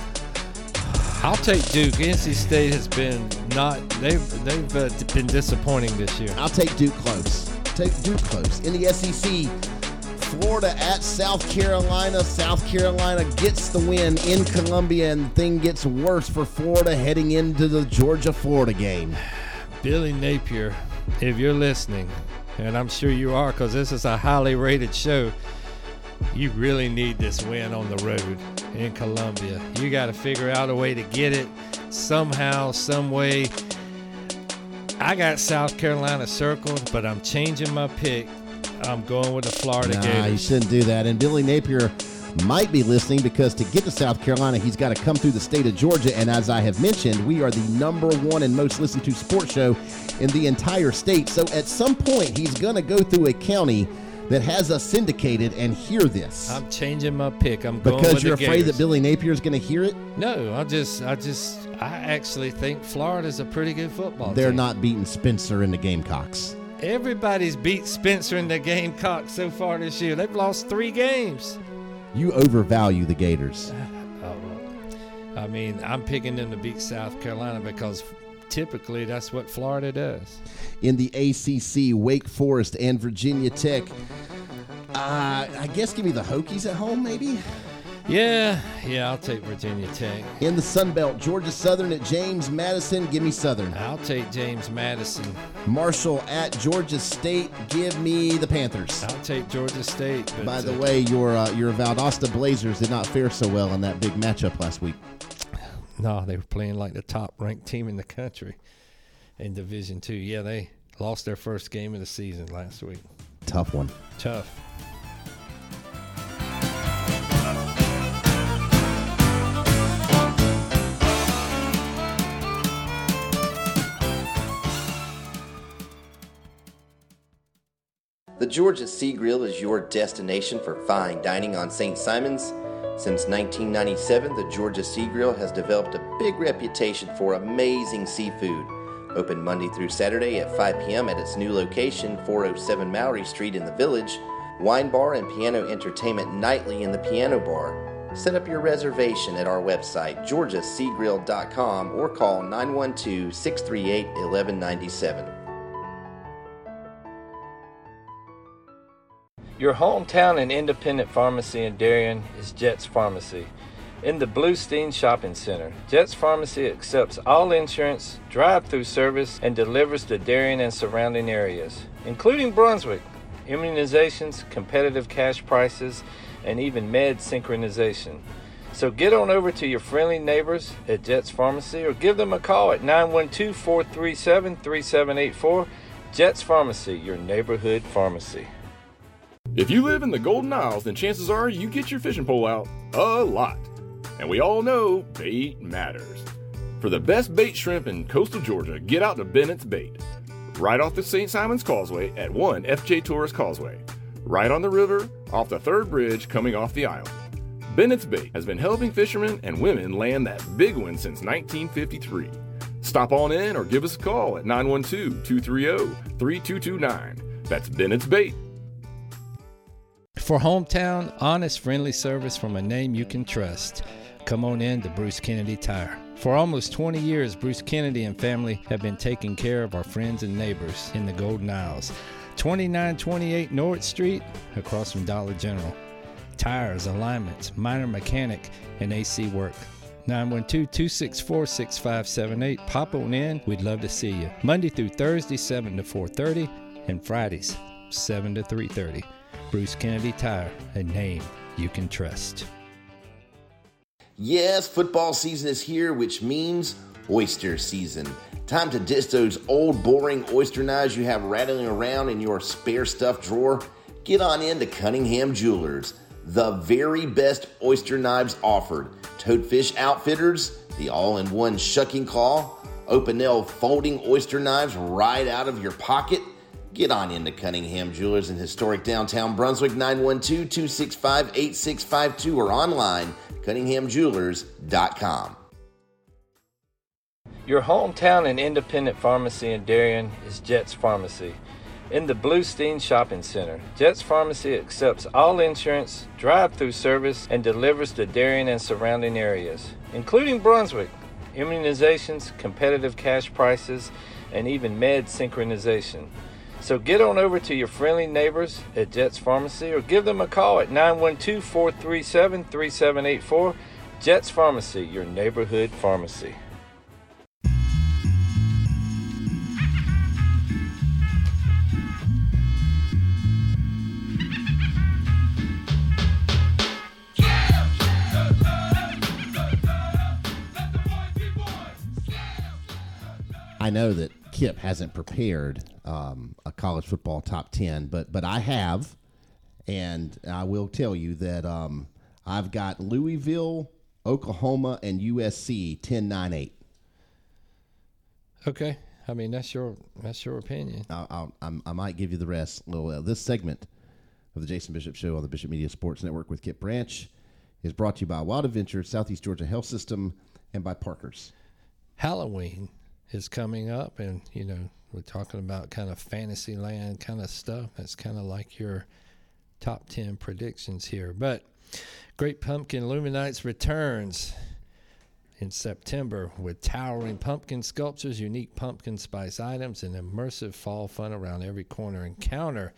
I'll take Duke. NC State has been they've been disappointing this year. I'll take Duke close. Take Duke close. In the SEC, Florida at South Carolina. South Carolina gets the win in Columbia, and the thing gets worse for Florida heading into the Georgia-Florida game. Billy Napier, if you're listening, and I'm sure you are because this is a highly rated show, you really need this win on the road in Columbia. You got to figure out a way to get it somehow, some way. I got South Carolina circled, but I'm changing my pick. I'm going with the Florida Gators. You shouldn't do that. And Billy Napier might be listening because to get to South Carolina, he's got to come through the state of Georgia. And as I have mentioned, we are the #1 and most listened to sports show in the entire state. So at some point, he's going to go through a county that has us syndicated and hear this. I'm changing my pick. I'm going with because you're the afraid Gators. that Billy Napier is going to hear it? No, I actually think Florida's a pretty good football They're team. not beating Spencer and the Gamecocks. Everybody's beat Spencer and the Gamecocks so far this year. They've lost 3 games. You overvalue the Gators. I mean, I'm picking them to beat South Carolina because typically that's what Florida does. In the ACC, Wake Forest and Virginia Tech. I guess give me the Hokies at home, maybe? Yeah, I'll take Virginia Tech. In the Sun Belt, Georgia Southern at James Madison. Give me Southern. I'll take James Madison. Marshall at Georgia State. Give me the Panthers. I'll take Georgia State. But By the way, your Valdosta Blazers did not fare so well in that big matchup last week. No, they were playing like the top-ranked team in the country in Division II. Yeah, they lost their first game of the season last week. Tough one. Tough. The Georgia Sea Grill is your destination for fine dining on St. Simons. Since 1997, the Georgia Sea Grill has developed a big reputation for amazing seafood. Open Monday through Saturday at 5 p.m. at its new location, 407 Mallory Street in the Village. Wine bar and piano entertainment nightly in the piano bar. Set up your reservation at our website, georgiaseagrill.com, or call 912-638-1197. Your hometown and independent pharmacy in Darien is Jets Pharmacy. In the Bluestein Shopping Center, Jets Pharmacy accepts all insurance, drive-through service, and delivers to Darien and surrounding areas, including Brunswick, immunizations, competitive cash prices, and even med synchronization. So get on over to your friendly neighbors at Jets Pharmacy or give them a call at 912-437-3784. Jets Pharmacy, your neighborhood pharmacy. If you live in the Golden Isles, then chances are you get your fishing pole out a lot. And we all know bait matters. For the best bait shrimp in coastal Georgia, get out to Bennett's Bait. Right off the St. Simons Causeway at 1 FJ Tourist Causeway. Right on the river, off the 3rd bridge coming off the island. Bennett's Bait has been helping fishermen and women land that big one since 1953. Stop on in or give us a call at 912-230-3229. That's Bennett's Bait. For hometown, honest, friendly service from a name you can trust, Come on in to Bruce Kennedy Tire. For almost 20 years, Bruce Kennedy and family have been taking care of our friends and neighbors in the Golden Isles. 2928 North Street, across from Dollar General. Tires, alignments, minor mechanic, and AC work. 912-264-6578. Pop on in. We'd love to see you. Monday through Thursday, 7 to 4:30, and Fridays, 7 to 3:30. Bruce Kennedy Tire, a name you can trust. Yes, football season is here, which means oyster season. Time to ditch those old, boring oyster knives you have rattling around in your spare stuff drawer. Get on in to Cunningham Jewelers. The very best oyster knives offered. Toadfish Outfitters, the all-in-one shucking claw, Opinel folding oyster knives right out of your pocket. Get on into Cunningham Jewelers in historic downtown Brunswick, 912-265-8652 or online, CunninghamJewelers.com. Your hometown and independent pharmacy in Darien is Jets Pharmacy. In the Bluestein Shopping Center, Jets Pharmacy accepts all insurance, drive-through service, and delivers to Darien and surrounding areas, including Brunswick, immunizations, competitive cash prices, and even med synchronization. So get on over to your friendly neighbors at Jets Pharmacy or give them a call at 912-437-3784. Jets Pharmacy, your neighborhood pharmacy. I know that Kip hasn't prepared a college football top 10, but I have, and I will tell you that I've got Louisville, Oklahoma, and USC 10-9-8. Okay, I mean that's your opinion. I might give you the rest. This segment of the Jason Bishop Show on the Bishop Media Sports Network with Kip Branch is brought to you by Wild Adventure, Southeast Georgia Health System, and by Parker's. Halloween is coming up, and we're talking about kind of fantasy land kind of stuff. That's kind of like your top 10 predictions here. But Great Pumpkin Illuminates returns in September with towering pumpkin sculptures, unique pumpkin spice items, and immersive fall fun around every corner. Encounter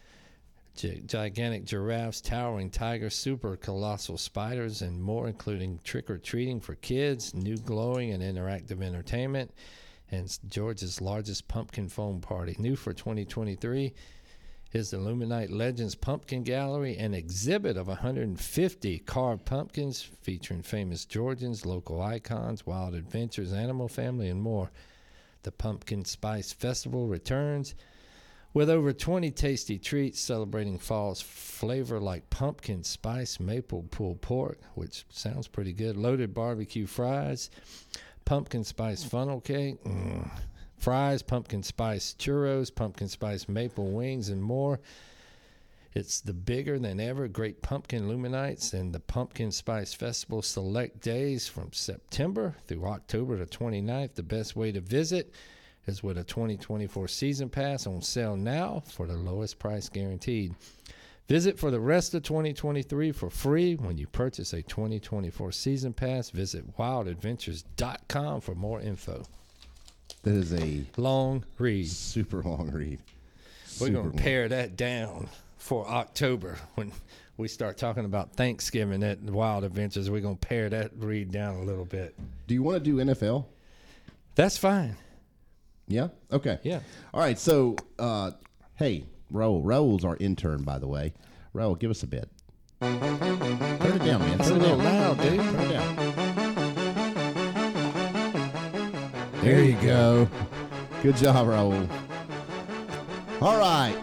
gigantic giraffes, towering tigers, super colossal spiders, and more, including trick-or-treating for kids, new glowing and interactive entertainment, and Georgia's largest pumpkin foam party. New for 2023 is the Illuminate Legends Pumpkin Gallery, an exhibit of 150 carved pumpkins featuring famous Georgians, local icons, wild adventures, animal family, and more. The Pumpkin Spice Festival returns with over 20 tasty treats celebrating fall's flavor like pumpkin spice maple pulled pork, which sounds pretty good, loaded barbecue fries, pumpkin spice funnel cake, fries, pumpkin spice churros, pumpkin spice maple wings, and more. It's the bigger than ever Great Pumpkin Illuminates and the Pumpkin Spice Festival select days from September through October the 29th. The best way to visit is with a 2024 season pass on sale now for the lowest price guaranteed. Visit for the rest of 2023 for free when you purchase a 2024 season pass. Visit wildadventures.com for more info. That is a long read. Super long read. We're going to pare that down for October when we start talking about Thanksgiving at Wild Adventures. We're going to pare that read down a little bit. Do you want to do NFL? That's fine. Yeah? Okay. Yeah. All right. So, hey, Raul. Raul's our intern, by the way. Raul, give us a bit. Turn it down, man. It's a little loud, dude. Turn it down. There you go. Good job, Raul. All right.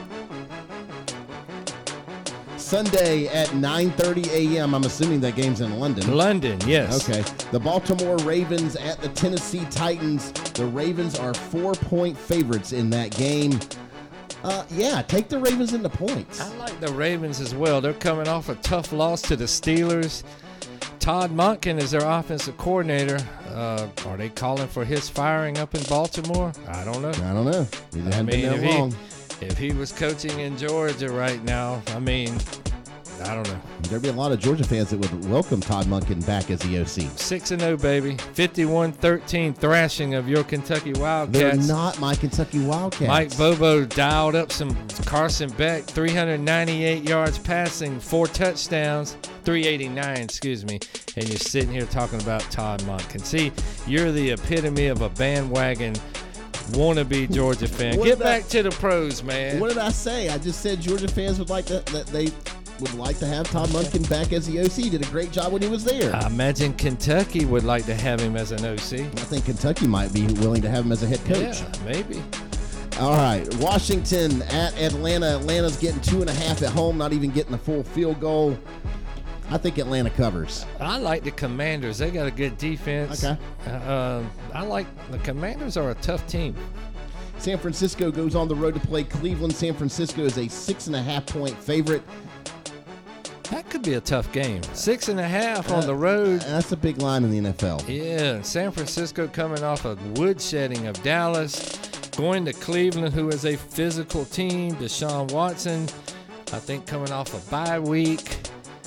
Sunday at 9:30 a.m. I'm assuming that game's in London. London, yes. Okay. The Baltimore Ravens at the Tennessee Titans. The Ravens are 4-point favorites in that game. Yeah, take the Ravens in the points. I like the Ravens as well. They're coming off a tough loss to the Steelers. Todd Monken is their offensive coordinator. Are they calling for his firing up in Baltimore? I don't know. I don't know. He hasn't been that long. If he was coaching in Georgia right now, I mean, I don't know. There'd be a lot of Georgia fans that would welcome Todd Monken back as the OC. 6-0, baby. 51-13 thrashing of your Kentucky Wildcats. They're not my Kentucky Wildcats. Mike Bobo dialed up some Carson Beck, 398 yards passing, 4 touchdowns, 389, excuse me. And you're sitting here talking about Todd Monken. See, you're the epitome of a bandwagon wannabe Georgia fan. Get back to the pros, man. What did I say? I just said Georgia fans would like that they would like to have Todd Monken back as the OC. He did a great job when he was there. I imagine Kentucky would like to have him as an OC. I think Kentucky might be willing to have him as a head coach. Yeah, maybe. All right, Washington at Atlanta. Atlanta's getting 2.5 at home, not even getting the full field goal. I think Atlanta covers. I like the Commanders. They got a good defense. Okay. I like the Commanders are a tough team. San Francisco goes on the road to play Cleveland. San Francisco is a 6.5-point favorite. That could be a tough game. 6.5 on the road. That's a big line in the NFL. Yeah, San Francisco coming off a woodshedding of Dallas, going to Cleveland, who is a physical team. Deshaun Watson, I think, coming off a bye week.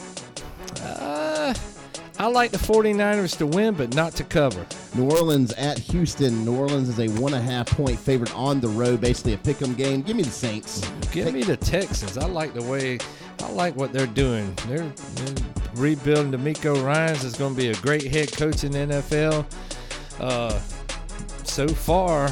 I like the 49ers to win, but not to cover. New Orleans at Houston. New Orleans is a 1.5-point favorite on the road, basically a pick'em game. Give me the Saints. Give me the Texans. I like what they're doing. They're rebuilding. D'Amico Ryans is going to be a great head coach in the NFL. So far,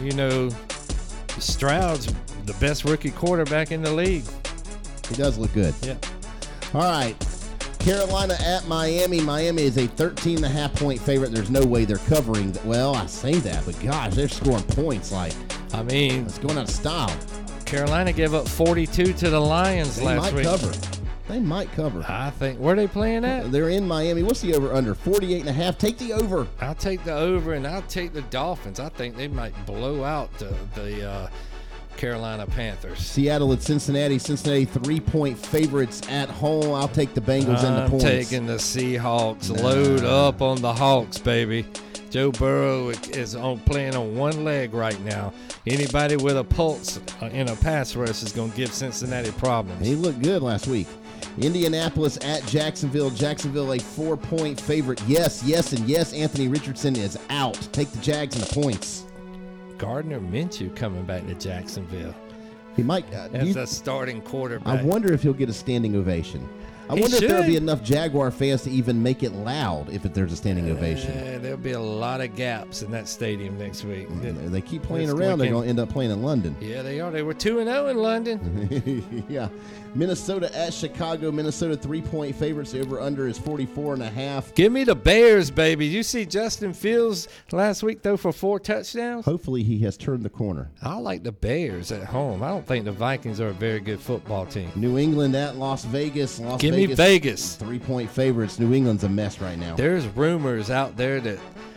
Stroud's the best rookie quarterback in the league. He does look good. Yeah. All right. Carolina at Miami. Miami is a 13.5-point favorite. There's no way they're covering. Well, I say that, but gosh, they're scoring points it's going out of style. Carolina gave up 42 to the Lions last week. They might cover. I think. Where are they playing at? They're in Miami. What's the over-under? 48.5. Take the over. I'll take the over, and I'll take the Dolphins. I think they might blow out the Carolina Panthers. Seattle at Cincinnati. Cincinnati 3-point favorites at home. I'll take the Bengals and the points. I'm taking the Seahawks. Load up on the Hawks, baby. Joe Burrow is playing on one leg right now. Anybody with a pulse in a pass rush is going to give Cincinnati problems. He looked good last week. Indianapolis at Jacksonville. Jacksonville a 4-point favorite. Yes, and yes. Anthony Richardson is out. Take the Jags and the points. Gardner Minshew coming back to Jacksonville. He might as a starting quarterback. I wonder if he'll get a standing ovation. I wonder if there'll be enough Jaguar fans to even make it loud if there's a standing ovation. There'll be a lot of gaps in that stadium next week. They keep playing around. They're going to end up playing in London. Yeah, they are. They were 2-0 in London. Yeah. Minnesota at Chicago. Minnesota 3-point favorites. The over-under is 44.5. Give me the Bears, baby. You see Justin Fields last week, though, for 4 touchdowns? Hopefully he has turned the corner. I like the Bears at home. I don't think the Vikings are a very good football team. New England at Las Vegas. Give me Vegas. 3-point favorites. New England's a mess right now. There's rumors out there that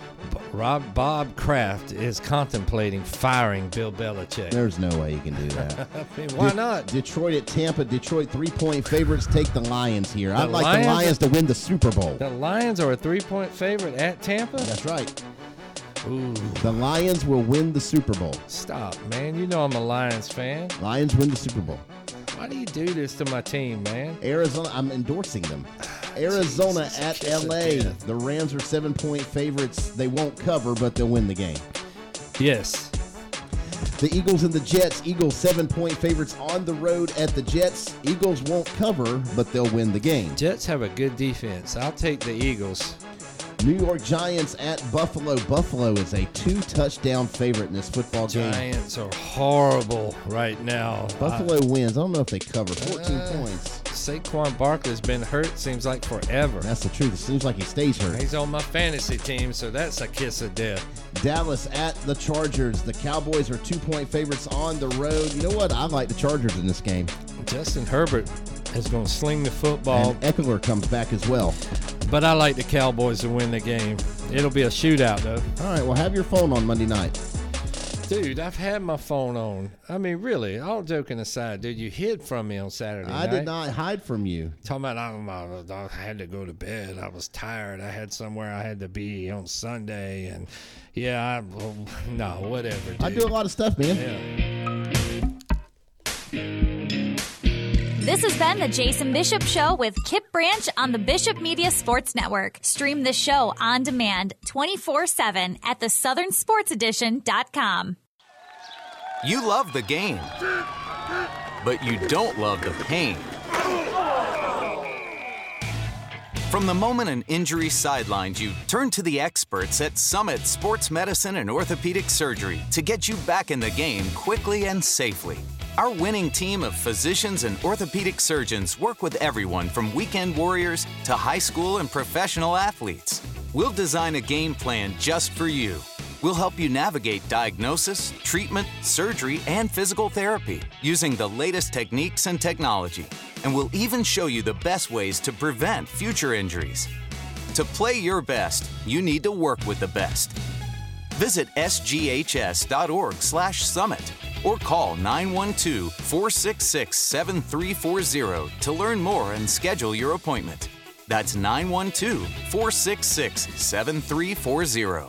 Bob Kraft is contemplating firing Bill Belichick. There's no way he can do that. I mean, why not? Detroit at Tampa. Detroit 3-point favorites. Take the Lions here. I'd like the Lions to win the Super Bowl. The Lions are a 3-point favorite at Tampa? That's right. Ooh. The Lions will win the Super Bowl. Stop, man. You know I'm a Lions fan. Lions win the Super Bowl. Why do you do this to my team, man? Arizona, I'm endorsing them. Arizona at L.A. The Rams are 7-point favorites. They won't cover, but they'll win the game. Yes. The Eagles and the Jets. Eagles 7-point favorites on the road at the Jets. Eagles won't cover, but they'll win the game. Jets have a good defense. I'll take the Eagles. New York Giants at Buffalo. Buffalo is a 2-touchdown favorite in this football game. Giants are horrible right now. Buffalo wins. I don't know if they cover 14 points. Saquon Barkley's been hurt, seems like forever. That's the truth. It seems like he stays hurt. He's on my fantasy team, so that's a kiss of death. Dallas at the Chargers. The Cowboys are 2-point favorites on the road. You know what? I like the Chargers in this game. Justin Herbert is going to sling the football. And Eckler comes back as well. But I like the Cowboys to win the game. It'll be a shootout, though. All right, well, have your phone on Monday night. Dude, I've had my phone on. I mean, really, all joking aside, dude, you hid from me on Saturday night. I did not hide from you. Talking about I had to go to bed. I was tired. I had somewhere I had to be on Sunday. And, yeah, no, whatever, dude. I do a lot of stuff, man. Yeah. This has been the Jason Bishop Show with Kip Branch on the Bishop Media Sports Network. Stream the show on demand 24/7 at thesouthernsportsedition.com. You love the game, but you don't love the pain. From the moment an injury sidelines you, turn to the experts at Summit Sports Medicine and Orthopedic Surgery to get you back in the game quickly and safely. Our winning team of physicians and orthopedic surgeons work with everyone from weekend warriors to high school and professional athletes. We'll design a game plan just for you. We'll help you navigate diagnosis, treatment, surgery, and physical therapy using the latest techniques and technology. And we'll even show you the best ways to prevent future injuries. To play your best, you need to work with the best. Visit sghs.org/summit or call 912-466-7340 to learn more and schedule your appointment. That's 912-466-7340.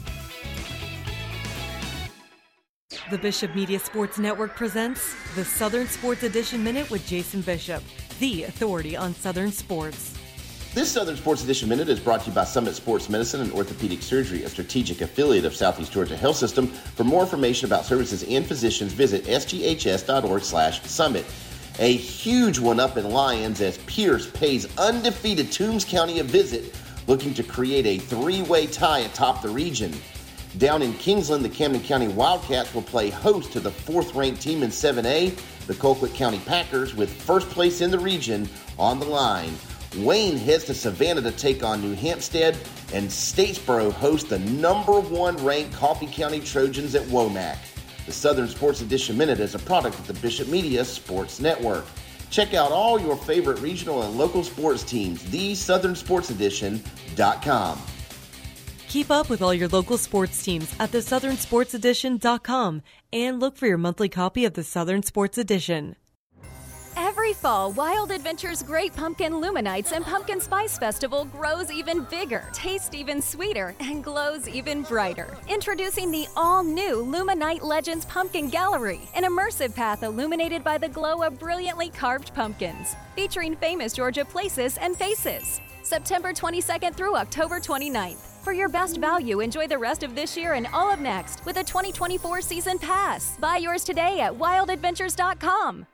The Bishop Media Sports Network presents the Southern Sports Edition Minute with Jason Bishop, the authority on Southern sports. This Southern Sports Edition Minute is brought to you by Summit Sports Medicine and Orthopedic Surgery, a strategic affiliate of Southeast Georgia Health System. For more information about services and physicians, visit sghs.org/summit. A huge one up in Lyons as Pierce pays undefeated Toombs County a visit, looking to create a three-way tie atop the region. Down in Kingsland, the Camden County Wildcats will play host to the fourth-ranked team in 7A, the Colquitt County Packers, with first place in the region on the line. Wayne heads to Savannah to take on New Hampstead, and Statesboro hosts the #1 ranked Coffee County Trojans at Womack. The Southern Sports Edition Minute is a product of the Bishop Media Sports Network. Check out all your favorite regional and local sports teams, thesouthernsportsedition.com. Keep up with all your local sports teams at thesouthernsportsedition.com and look for your monthly copy of the Southern Sports Edition. Every fall, Wild Adventures Great Pumpkin Luminites and Pumpkin Spice Festival grows even bigger, tastes even sweeter, and glows even brighter. Introducing the all-new Luminite Legends Pumpkin Gallery, an immersive path illuminated by the glow of brilliantly carved pumpkins, featuring famous Georgia places and faces. September 22nd through October 29th. For your best value, enjoy the rest of this year and all of next with a 2024 season pass. Buy yours today at wildadventures.com.